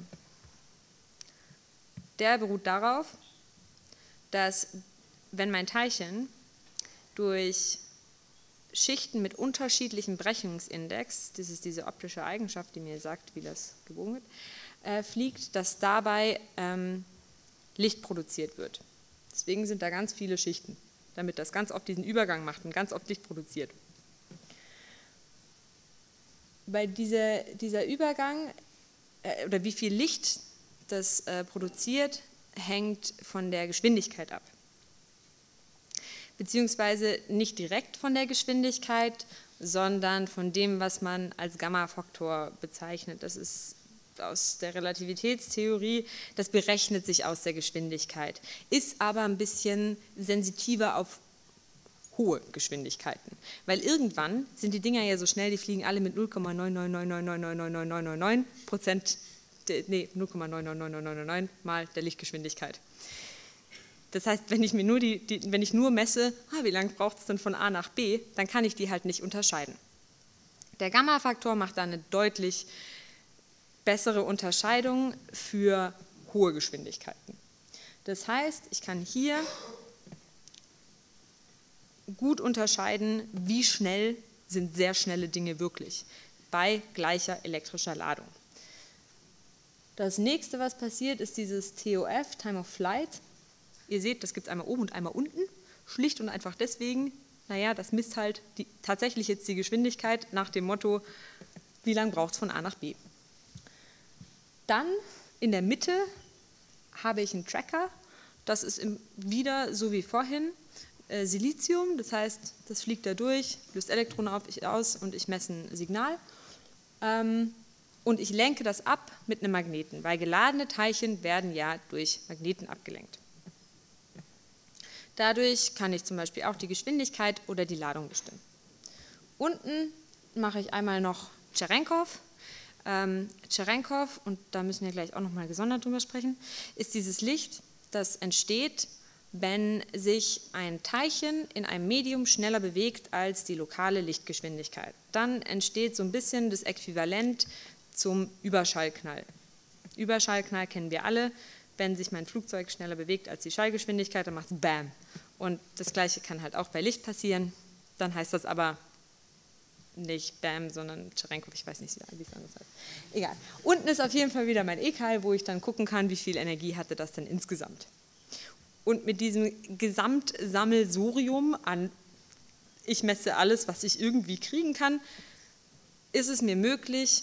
Der beruht darauf, dass, wenn mein Teilchen durch Schichten mit unterschiedlichem Brechungsindex, das ist diese optische Eigenschaft, die mir sagt, wie das gebogen wird, äh, fliegt, dass dabei ähm, Licht produziert wird. Deswegen sind da ganz viele Schichten, damit das ganz oft diesen Übergang macht und ganz oft Licht produziert. Bei dieser, dieser Übergang, äh, oder wie viel Licht das äh, produziert, hängt von der Geschwindigkeit ab. Beziehungsweise nicht direkt von der Geschwindigkeit, sondern von dem, was man als Gamma-Faktor bezeichnet. Das ist aus der Relativitätstheorie, das berechnet sich aus der Geschwindigkeit, ist aber ein bisschen sensitiver auf hohe Geschwindigkeiten. Weil irgendwann sind die Dinger ja so schnell, die fliegen alle mit null Komma neun neun neun neun neun neun neun neun neun neun neun Prozent, nee, null Komma neun neun neun neun neun neun mal der Lichtgeschwindigkeit. Das heißt, wenn ich, mir nur, die, die, wenn ich nur messe, ah, wie lange braucht es denn von A nach B, dann kann ich die halt nicht unterscheiden. Der Gamma-Faktor macht da eine deutlich bessere Unterscheidung für hohe Geschwindigkeiten. Das heißt, ich kann hier gut unterscheiden, wie schnell sind sehr schnelle Dinge wirklich bei gleicher elektrischer Ladung. Das nächste, was passiert, ist dieses T O F, Time of Flight. Ihr seht, das gibt es einmal oben und einmal unten. Schlicht und einfach deswegen, naja, das misst halt die, tatsächlich jetzt die Geschwindigkeit nach dem Motto, wie lange braucht es von A nach B. Dann in der Mitte habe ich einen Tracker, das ist im, wieder so wie vorhin äh, Silizium, das heißt, das fliegt da durch, löst Elektronen auf, ich aus und ich messe ein Signal. Ähm, und ich lenke das ab mit einem Magneten, weil geladene Teilchen werden ja durch Magneten abgelenkt. Dadurch kann ich zum Beispiel auch die Geschwindigkeit oder die Ladung bestimmen. Unten mache ich einmal noch Cherenkov. Ähm, Cherenkov, und da müssen wir gleich auch nochmal gesondert drüber sprechen, ist dieses Licht, das entsteht, wenn sich ein Teilchen in einem Medium schneller bewegt als die lokale Lichtgeschwindigkeit. Dann entsteht so ein bisschen das Äquivalent zum Überschallknall. Überschallknall kennen wir alle. Wenn sich mein Flugzeug schneller bewegt als die Schallgeschwindigkeit, dann macht es BAM. Und das Gleiche kann halt auch bei Licht passieren. Dann heißt das aber nicht BAM, sondern Cherenkov, ich weiß nicht, wie es anders heißt. Egal. Unten ist auf jeden Fall wieder mein E-Keil, wo ich dann gucken kann, wie viel Energie hatte das denn insgesamt. Und mit diesem Gesamtsammelsurium an, ich messe alles, was ich irgendwie kriegen kann, ist es mir möglich,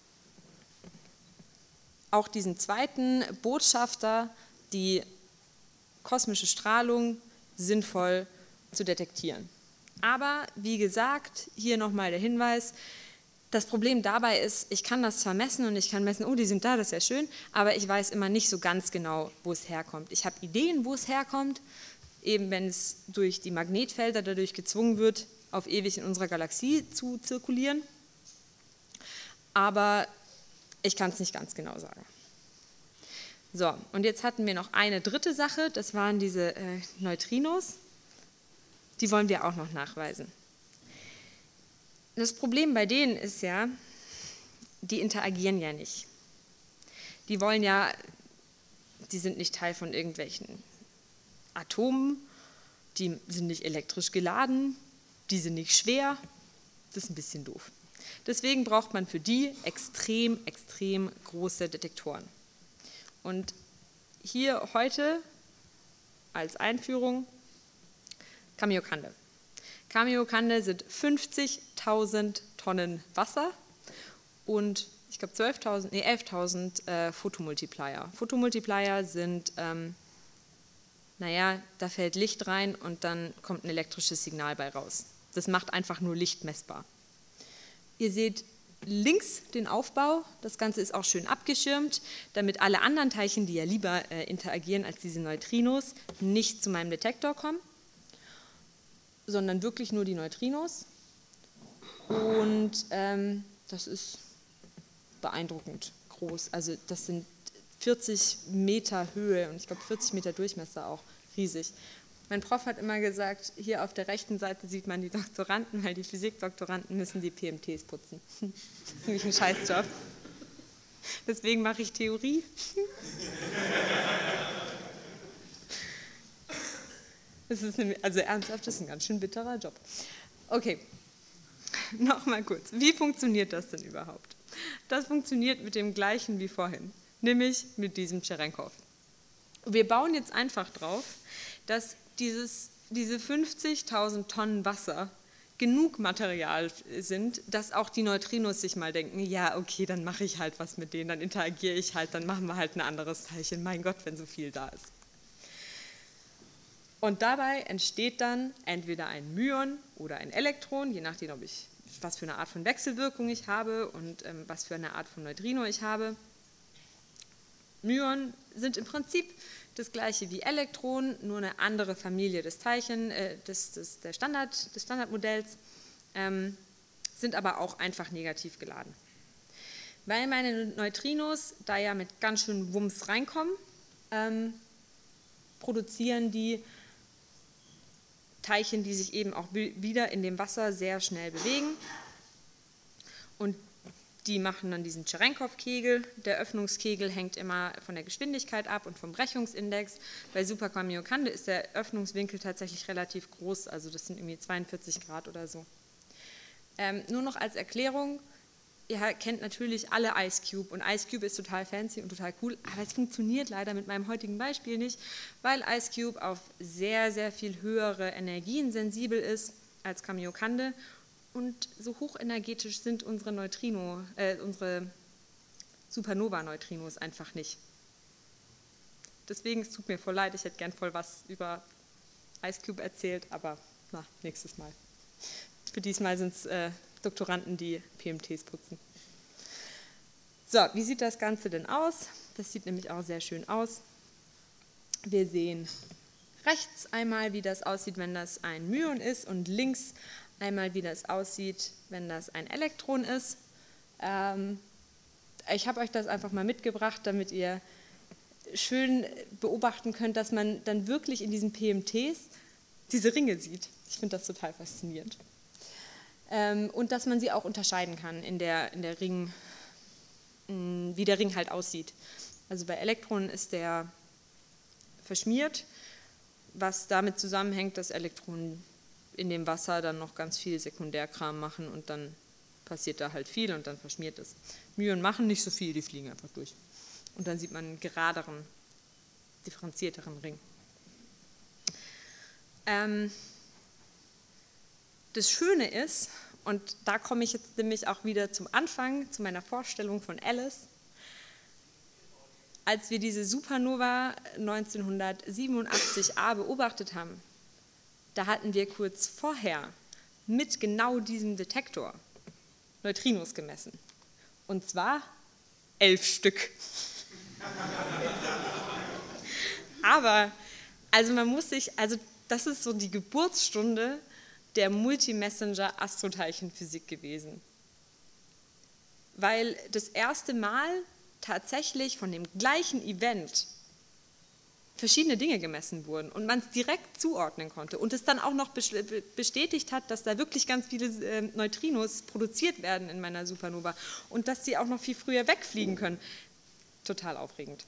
auch diesen zweiten Botschafter, die kosmische Strahlung, sinnvoll zu detektieren. Aber wie gesagt, hier nochmal der Hinweis, das Problem dabei ist, ich kann das zwar messen und ich kann messen, oh, die sind da, das ist ja schön, aber ich weiß immer nicht so ganz genau, wo es herkommt. Ich habe Ideen, wo es herkommt, eben wenn es durch die Magnetfelder dadurch gezwungen wird, auf ewig in unserer Galaxie zu zirkulieren, aber ich kann es nicht ganz genau sagen. So, und jetzt hatten wir noch eine dritte Sache, das waren diese äh, Neutrinos. Die wollen wir auch noch nachweisen. Das Problem bei denen ist ja, die interagieren ja nicht. Die wollen ja, die sind nicht Teil von irgendwelchen Atomen, die sind nicht elektrisch geladen, die sind nicht schwer, das ist ein bisschen doof. Deswegen braucht man für die extrem, extrem große Detektoren. Und hier heute als Einführung Kamiokande. Kamiokande sind fünfzigtausend Tonnen Wasser und ich glaube zwölftausend, nee, elftausend äh, Photomultiplier. Photomultiplier sind, ähm, naja, da fällt Licht rein und dann kommt ein elektrisches Signal bei raus. Das macht einfach nur Licht messbar. Ihr seht links den Aufbau, das Ganze ist auch schön abgeschirmt, damit alle anderen Teilchen, die ja lieber äh, interagieren als diese Neutrinos, nicht zu meinem Detektor kommen, sondern wirklich nur die Neutrinos. Und ähm, das ist beeindruckend groß. Also das sind vierzig Meter Höhe und ich glaube vierzig Meter Durchmesser auch, riesig. Mein Prof hat immer gesagt, hier auf der rechten Seite sieht man die Doktoranden, weil die Physikdoktoranden müssen die P M Ts putzen. Das ist nämlich ein Scheißjob. Deswegen mache ich Theorie. Das ist nämlich, also ernsthaft, das ist ein ganz schön bitterer Job. Okay, nochmal kurz. Wie funktioniert das denn überhaupt? Das funktioniert mit dem gleichen wie vorhin, nämlich mit diesem Cherenkov. Wir bauen jetzt einfach drauf, dass dieses, diese fünfzigtausend Tonnen Wasser genug Material sind, dass auch die Neutrinos sich mal denken, ja, okay, dann mache ich halt was mit denen, dann interagiere ich halt, dann machen wir halt ein anderes Teilchen. Mein Gott, wenn so viel da ist. Und dabei entsteht dann entweder ein Myon oder ein Elektron, je nachdem, ob ich, was für eine Art von Wechselwirkung ich habe und ähm, was für eine Art von Neutrino ich habe. Myon sind im Prinzip das gleiche wie Elektronen, nur eine andere Familie des Teilchen, äh, des, des, der Standard, des Standardmodells, ähm, sind aber auch einfach negativ geladen. Weil meine Neutrinos da ja mit ganz schön Wumms reinkommen, ähm, produzieren die Teilchen, die sich eben auch wieder in dem Wasser sehr schnell bewegen. Und die machen dann diesen Cherenkov-Kegel. Der Öffnungskegel hängt immer von der Geschwindigkeit ab und vom Brechungsindex. Bei Superkamiokande ist der Öffnungswinkel tatsächlich relativ groß, also das sind irgendwie zweiundvierzig Grad oder so. Ähm, nur noch als Erklärung, ihr kennt natürlich alle IceCube und IceCube ist total fancy und total cool, aber es funktioniert leider mit meinem heutigen Beispiel nicht, weil IceCube auf sehr, sehr viel höhere Energien sensibel ist als Kamiokande. Und so hochenergetisch sind unsere Neutrino, äh, unsere Supernova-Neutrinos einfach nicht. Deswegen, es tut mir voll leid, ich hätte gern voll was über IceCube erzählt, aber na, nächstes Mal. Für diesmal sind es äh, Doktoranden, die P M Ts putzen. So, wie sieht das Ganze denn aus? Das sieht nämlich auch sehr schön aus. Wir sehen rechts einmal, wie das aussieht, wenn das ein Myon ist, und links einmal, wie das aussieht, wenn das ein Elektron ist. Ähm, ich habe euch das einfach mal mitgebracht, damit ihr schön beobachten könnt, dass man dann wirklich in diesen P M Ts diese Ringe sieht. Ich finde das total faszinierend. Ähm, und dass man sie auch unterscheiden kann in der, in der Ring, mh, wie der Ring halt aussieht. Also bei Elektronen ist der verschmiert, was damit zusammenhängt, dass Elektronen in dem Wasser dann noch ganz viel Sekundärkram machen und dann passiert da halt viel und dann verschmiert es. Myon machen nicht so viel, die fliegen einfach durch. Und dann sieht man einen geraderen, differenzierteren Ring. Ähm, das Schöne ist, und da komme ich jetzt nämlich auch wieder zum Anfang, zu meiner Vorstellung von Alice, als wir diese Supernova neunzehnhundertsiebenundachtzig a beobachtet haben, da hatten wir kurz vorher mit genau diesem Detektor Neutrinos gemessen. Und zwar elf Stück. Aber, also man muss sich, also das ist so die Geburtsstunde der Multi-Messenger-Astroteilchenphysik gewesen. Weil das erste Mal tatsächlich von dem gleichen Event verschiedene Dinge gemessen wurden und man es direkt zuordnen konnte und es dann auch noch bestätigt hat, dass da wirklich ganz viele äh, Neutrinos produziert werden in meiner Supernova und dass sie auch noch viel früher wegfliegen können. Total aufregend.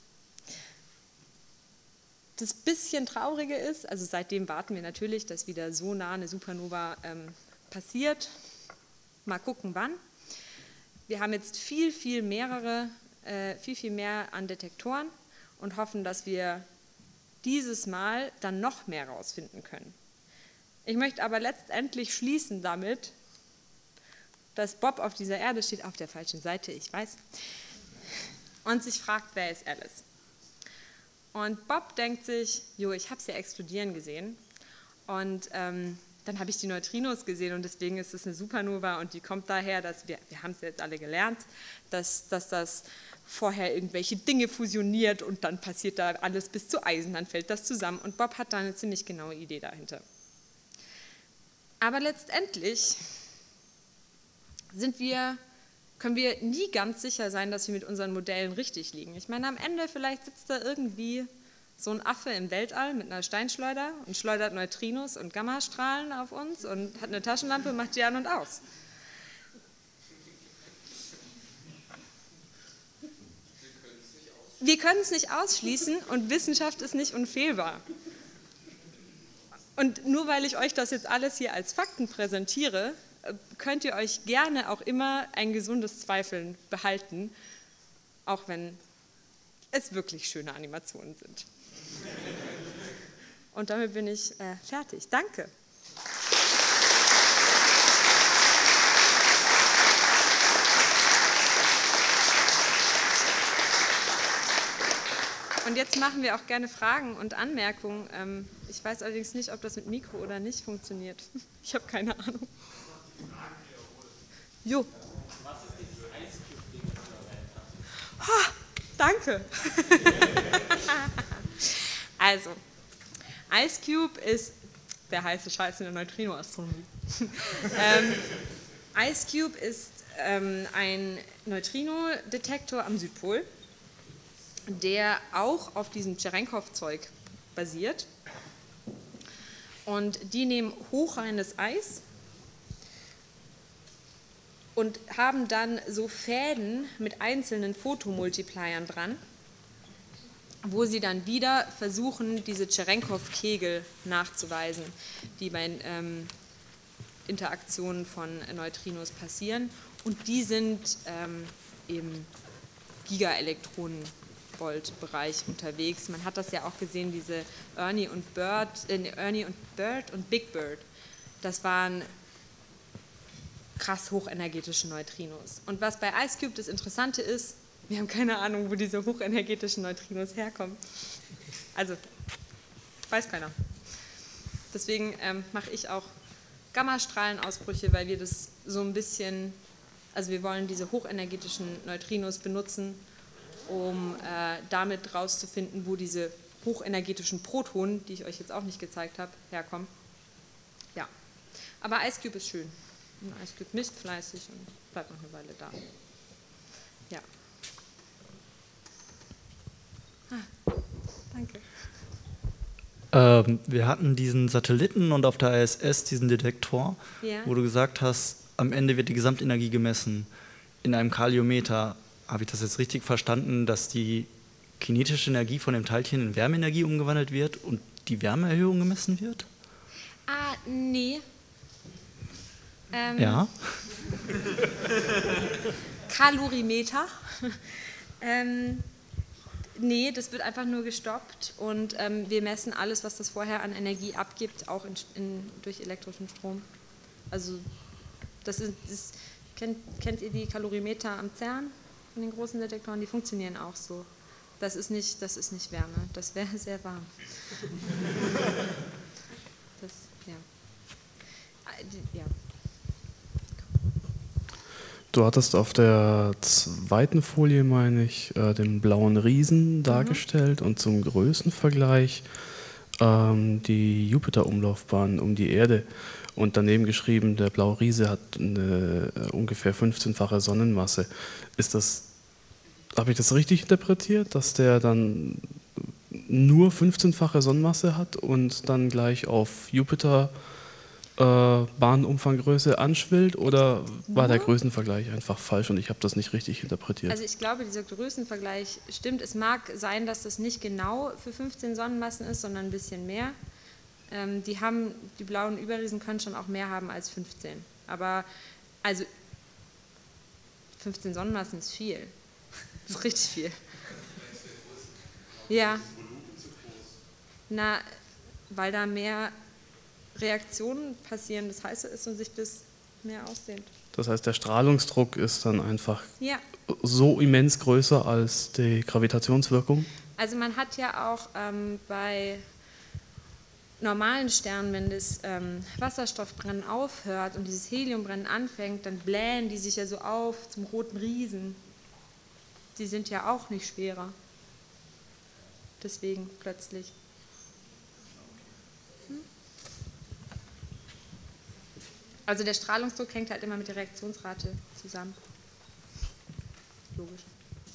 Das bisschen Traurige ist, also seitdem warten wir natürlich, dass wieder so nah eine Supernova ähm, passiert. Mal gucken, wann. Wir haben jetzt viel, viel mehrere, äh, viel, viel mehr an Detektoren und hoffen, dass wir dieses Mal dann noch mehr rausfinden können. Ich möchte aber letztendlich schließen damit, dass Bob auf dieser Erde steht, auf der falschen Seite, ich weiß, und sich fragt, wer ist Alice? Und Bob denkt sich, jo, ich habe es ja explodieren gesehen und ähm, dann habe ich die Neutrinos gesehen und deswegen ist es eine Supernova und die kommt daher, dass wir, wir haben es jetzt alle gelernt, dass, dass das vorher irgendwelche Dinge fusioniert und dann passiert da alles bis zu Eisen, dann fällt das zusammen und Bob hat da eine ziemlich genaue Idee dahinter. Aber letztendlich sind wir, können wir nie ganz sicher sein, dass wir mit unseren Modellen richtig liegen. Ich meine, am Ende vielleicht sitzt da irgendwie so ein Affe im Weltall mit einer Steinschleuder und schleudert Neutrinos und Gammastrahlen auf uns und hat eine Taschenlampe, macht die an und aus. Wir können es nicht ausschließen und Wissenschaft ist nicht unfehlbar. Und nur weil ich euch das jetzt alles hier als Fakten präsentiere, könnt ihr euch gerne auch immer ein gesundes Zweifeln behalten, auch wenn es wirklich schöne Animationen sind. Und damit bin ich äh, fertig. Danke. Und jetzt machen wir auch gerne Fragen und Anmerkungen. Ähm, ich weiß allerdings nicht, ob das mit Mikro oder nicht funktioniert. Ich habe keine Ahnung. Jo. Was ist dieses Eiscube-Ding, das du erwähnt hast? Ha, danke. Also, IceCube ist der heiße Scheiß in der Neutrinoastronomie. ähm, IceCube ist ähm, ein Neutrino-Detektor am Südpol, der auch auf diesem Tscherenkow-Zeug basiert. Und die nehmen hochreines Eis und haben dann so Fäden mit einzelnen Photomultipliern dran, wo sie dann wieder versuchen, diese Tscherenkow-Kegel nachzuweisen, die bei ähm, Interaktionen von Neutrinos passieren. Und die sind ähm, im Gigaelektronenvolt-Bereich unterwegs. Man hat das ja auch gesehen, diese Ernie und Bird, äh, Ernie und Bird und Big Bird. Das waren krass hochenergetische Neutrinos. Und was bei IceCube das Interessante ist, wir haben keine Ahnung, wo diese hochenergetischen Neutrinos herkommen. Also, weiß keiner. Deswegen ähm, mache ich auch Gammastrahlenausbrüche, weil wir das so ein bisschen, also wir wollen diese hochenergetischen Neutrinos benutzen, um äh, damit rauszufinden, wo diese hochenergetischen Protonen, die ich euch jetzt auch nicht gezeigt habe, herkommen. Ja, aber IceCube ist schön. Und IceCube misst fleißig und bleibt noch eine Weile da. Ja. Ah, danke. Ähm, wir hatten diesen Satelliten und auf der I S S diesen Detektor, Ja. wo du gesagt hast, am Ende wird die Gesamtenergie gemessen in einem Kaliometer. Habe ich das jetzt richtig verstanden, dass die kinetische Energie von dem Teilchen in Wärmeenergie umgewandelt wird und die Wärmeerhöhung gemessen wird? Ah, nee. Ähm, Ja. Kalorimeter. ähm, nee, das wird einfach nur gestoppt und ähm, wir messen alles, was das vorher an Energie abgibt, auch in, in, durch elektrischen Strom. Also das ist, das, kennt, kennt ihr die Kalorimeter am CERN von den großen Detektoren? Die funktionieren auch so. Das ist nicht, das ist nicht Wärme, das wäre sehr warm. Das, ja. ja. Du hattest auf der zweiten Folie, meine ich, äh, den blauen Riesen dargestellt, mhm, und zum Größenvergleich ähm, die Jupiter-Umlaufbahn um die Erde und daneben geschrieben, der blaue Riese hat eine äh, ungefähr fünfzehnfache Sonnenmasse. Ist das, habe ich das richtig interpretiert, dass der dann nur fünfzehnfache Sonnenmasse hat und dann gleich auf Jupiter Äh, Bahnumfanggröße anschwillt, oder war der Größenvergleich einfach falsch und ich habe das nicht richtig interpretiert? Also ich glaube, dieser Größenvergleich stimmt. Es mag sein, dass das nicht genau für fünfzehn Sonnenmassen ist, sondern ein bisschen mehr. Ähm, die, haben, die blauen Überriesen können schon auch mehr haben als fünfzehn. Aber also fünfzehn Sonnenmassen ist viel. Das ist richtig viel. Ja. Na, weil da mehr Reaktionen passieren, das heiße ist und sich das mehr ausdehnt. Das heißt, der Strahlungsdruck ist dann einfach ja. so immens größer als die Gravitationswirkung? Also man hat ja auch ähm, bei normalen Sternen, wenn das ähm, Wasserstoffbrennen aufhört und dieses Heliumbrennen anfängt, dann blähen die sich ja so auf zum roten Riesen. Die sind ja auch nicht schwerer. Deswegen plötzlich. Also der Strahlungsdruck hängt halt immer mit der Reaktionsrate zusammen. Logisch.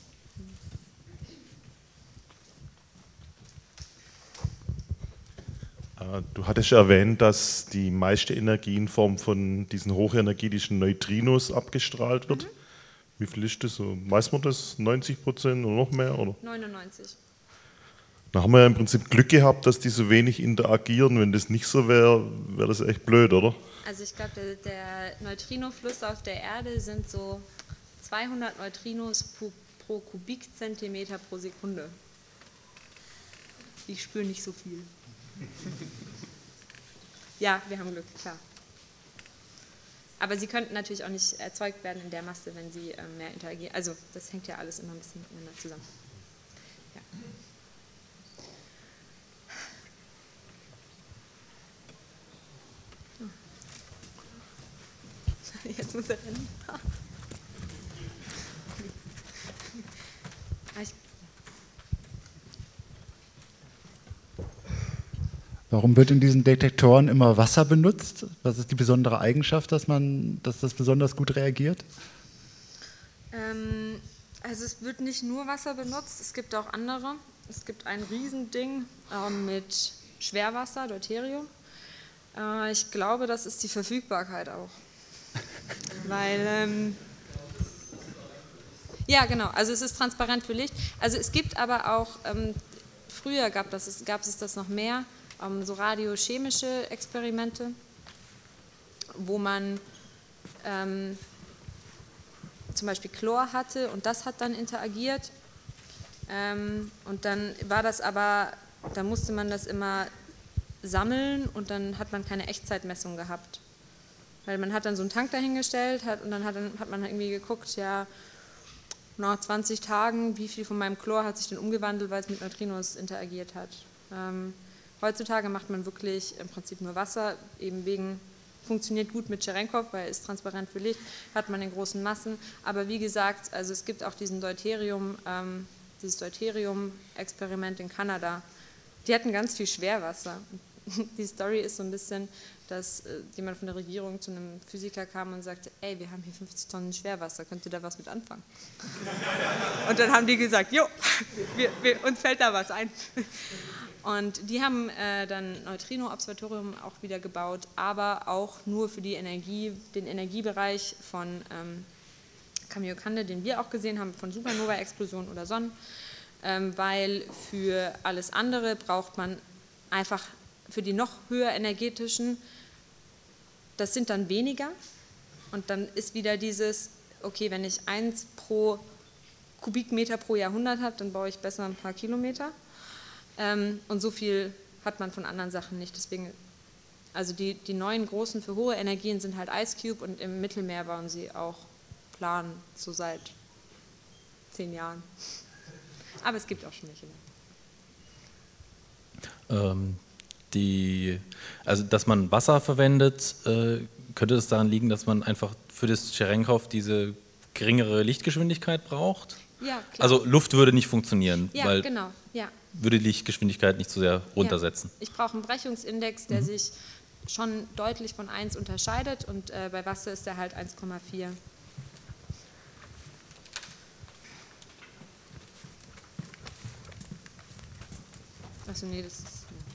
Du hattest erwähnt, dass die meiste Energie in Form von diesen hochenergetischen Neutrinos abgestrahlt wird. Mhm. Wie viel ist das so? Weiß man das? neunzig Prozent oder noch mehr? Oder? neunundneunzig. Da haben wir ja im Prinzip Glück gehabt, dass die so wenig interagieren. Wenn das nicht so wäre, wäre das echt blöd, oder? Also ich glaube, der, der Neutrinofluss auf der Erde sind so zweihundert Neutrinos pro, pro Kubikzentimeter pro Sekunde. ich spüre nicht so viel. Ja, wir haben Glück, klar. Aber sie könnten natürlich auch nicht erzeugt werden in der Masse, wenn sie äh, mehr interagieren. Also das hängt ja alles immer ein bisschen miteinander zusammen. Ja. Jetzt muss er rennen. Ich Warum wird in diesen Detektoren immer Wasser benutzt? Was ist die besondere Eigenschaft, dass, man, dass das besonders gut reagiert? Ähm, also es wird nicht nur Wasser benutzt, es gibt auch andere. Es gibt ein Riesending äh, mit Schwerwasser, Deuterium. Äh, ich glaube, das ist die Verfügbarkeit auch. Weil, ähm, ja genau, also es ist transparent für Licht. Also es gibt aber auch, ähm, früher gab, das, gab es das noch mehr, ähm, so radiochemische Experimente, wo man ähm, zum Beispiel Chlor hatte und das hat dann interagiert. Ähm, und dann war das aber, da musste man das immer sammeln und dann hat man keine Echtzeitmessung gehabt. Weil man hat dann so einen Tank dahingestellt hat, und dann hat, dann hat man irgendwie geguckt, ja, nach zwanzig Tagen, wie viel von meinem Chlor hat sich denn umgewandelt, weil es mit Neutrinos interagiert hat. Ähm, heutzutage macht man wirklich im Prinzip nur Wasser, eben wegen, funktioniert gut mit Cherenkov, weil es transparent für Licht, hat man in großen Massen. Aber wie gesagt, also es gibt auch diesen Deuterium, ähm, dieses Deuterium-Experiment in Kanada. Die hatten ganz viel Schwerwasser. Die Story ist so ein bisschen, dass äh, jemand von der Regierung zu einem Physiker kam und sagte, ey, wir haben hier fünfzig Tonnen Schwerwasser, könnt ihr da was mit anfangen? Und dann haben die gesagt, jo, wir, wir, uns fällt da was ein. Und die haben äh, dann Neutrino-Observatorium auch wieder gebaut, aber auch nur für die Energie, den Energiebereich von ähm, Kamiokande, den wir auch gesehen haben, von Supernova-Explosionen oder Sonnen, ähm, weil für alles andere braucht man einfach für die noch höher energetischen, das sind dann weniger und dann ist wieder dieses, okay, wenn ich eins pro Kubikmeter pro Jahrhundert habe, dann baue ich besser ein paar Kilometer ähm, und so viel hat man von anderen Sachen nicht, deswegen, also die, die neuen großen für hohe Energien sind halt IceCube und im Mittelmeer bauen sie auch Plan, so seit zehn Jahren, aber es gibt auch schon welche. Ähm. Die, also dass man Wasser verwendet, äh, könnte es daran liegen, dass man einfach für das Cherenkov diese geringere Lichtgeschwindigkeit braucht? Ja, klar. Also Luft würde nicht funktionieren, Ja, weil genau, ja. würde die Lichtgeschwindigkeit nicht so sehr runtersetzen. Ja. Ich brauche einen Brechungsindex, der mhm. sich schon deutlich von eins unterscheidet und äh, bei Wasser ist der halt eins Komma vier. Achso, nee, das ist...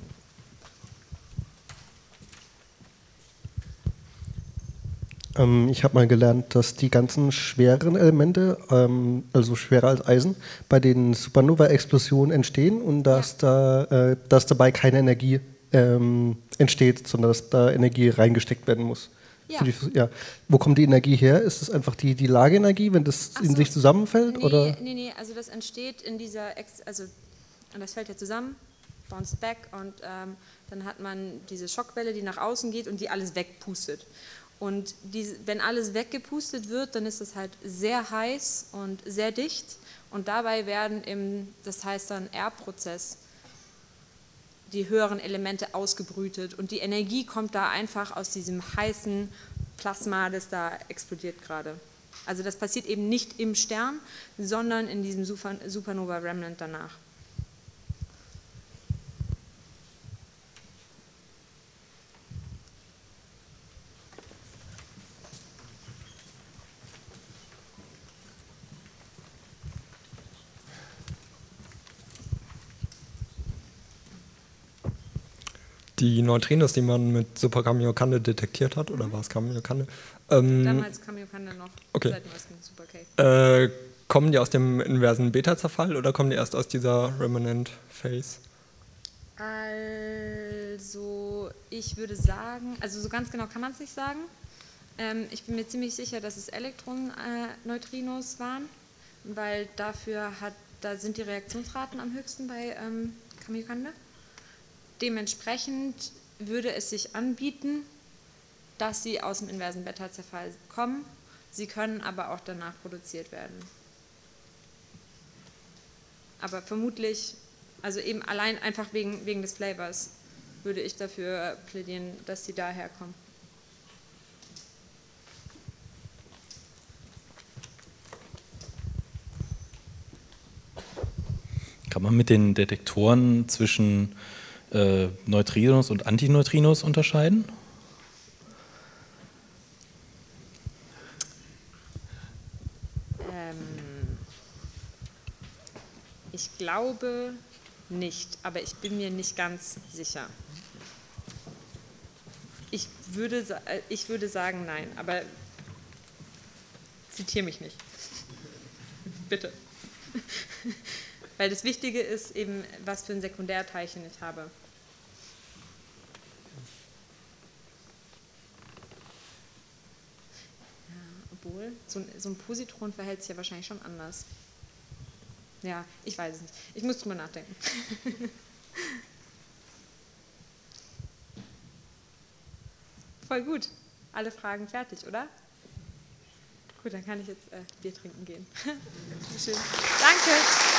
Ich habe mal gelernt, dass die ganzen schweren Elemente, ähm, also schwerer als Eisen, bei den Supernova-Explosionen entstehen und dass, ja. da, äh, dass dabei keine Energie ähm, entsteht, sondern dass da Energie reingesteckt werden muss. Ja. Die, ja. Wo kommt die Energie her? Ist das einfach die, die Lageenergie, wenn das Ach in so. sich zusammenfällt? Nee, oder? nee, nee, also das entsteht in dieser, Ex also das fällt ja zusammen, bounce back und ähm, dann hat man diese Schockwelle, die nach außen geht und die alles wegpustet. Und die, wenn alles weggepustet wird, dann ist es halt sehr heiß und sehr dicht und dabei werden im, das heißt dann R-Prozess, die höheren Elemente ausgebrütet und die Energie kommt da einfach aus diesem heißen Plasma, das da explodiert gerade. Also das passiert eben nicht im Stern, sondern in diesem Supernova-Remnant danach. Die Neutrinos, die man mit Super Kamiokande detektiert hat, oder war es Kamiokande? Ähm, Damals Kamiokande noch, okay. seit neuestem Super K. Äh, kommen die aus dem inversen Beta-Zerfall oder kommen die erst aus dieser Remnant Phase? Also, ich würde sagen, also so ganz genau kann man es nicht sagen. Ähm, ich bin mir ziemlich sicher, dass es Elektron-Neutrinos waren, weil dafür hat, da sind die Reaktionsraten am höchsten bei ähm, Superkamiokande. Dementsprechend würde es sich anbieten, dass sie aus dem inversen Beta-Zerfall kommen. Sie können aber auch danach produziert werden. Aber vermutlich, also eben allein einfach wegen, wegen des Flavors, würde ich dafür plädieren, dass sie daher kommen. Kann man mit den Detektoren zwischen äh, Neutrinos und Antineutrinos unterscheiden? Ähm, ich glaube nicht, aber ich bin mir nicht ganz sicher. Ich würde, ich würde sagen nein, aber zitiere mich nicht. Bitte. Weil das Wichtige ist eben, was für ein Sekundärteilchen ich habe. Ja, obwohl, so ein, so ein Positron verhält sich ja wahrscheinlich schon anders. Ja, ich weiß es nicht. Ich muss drüber nachdenken. Voll gut. Alle Fragen fertig, oder? Gut, dann kann ich jetzt äh, Bier trinken gehen. Schön. Danke.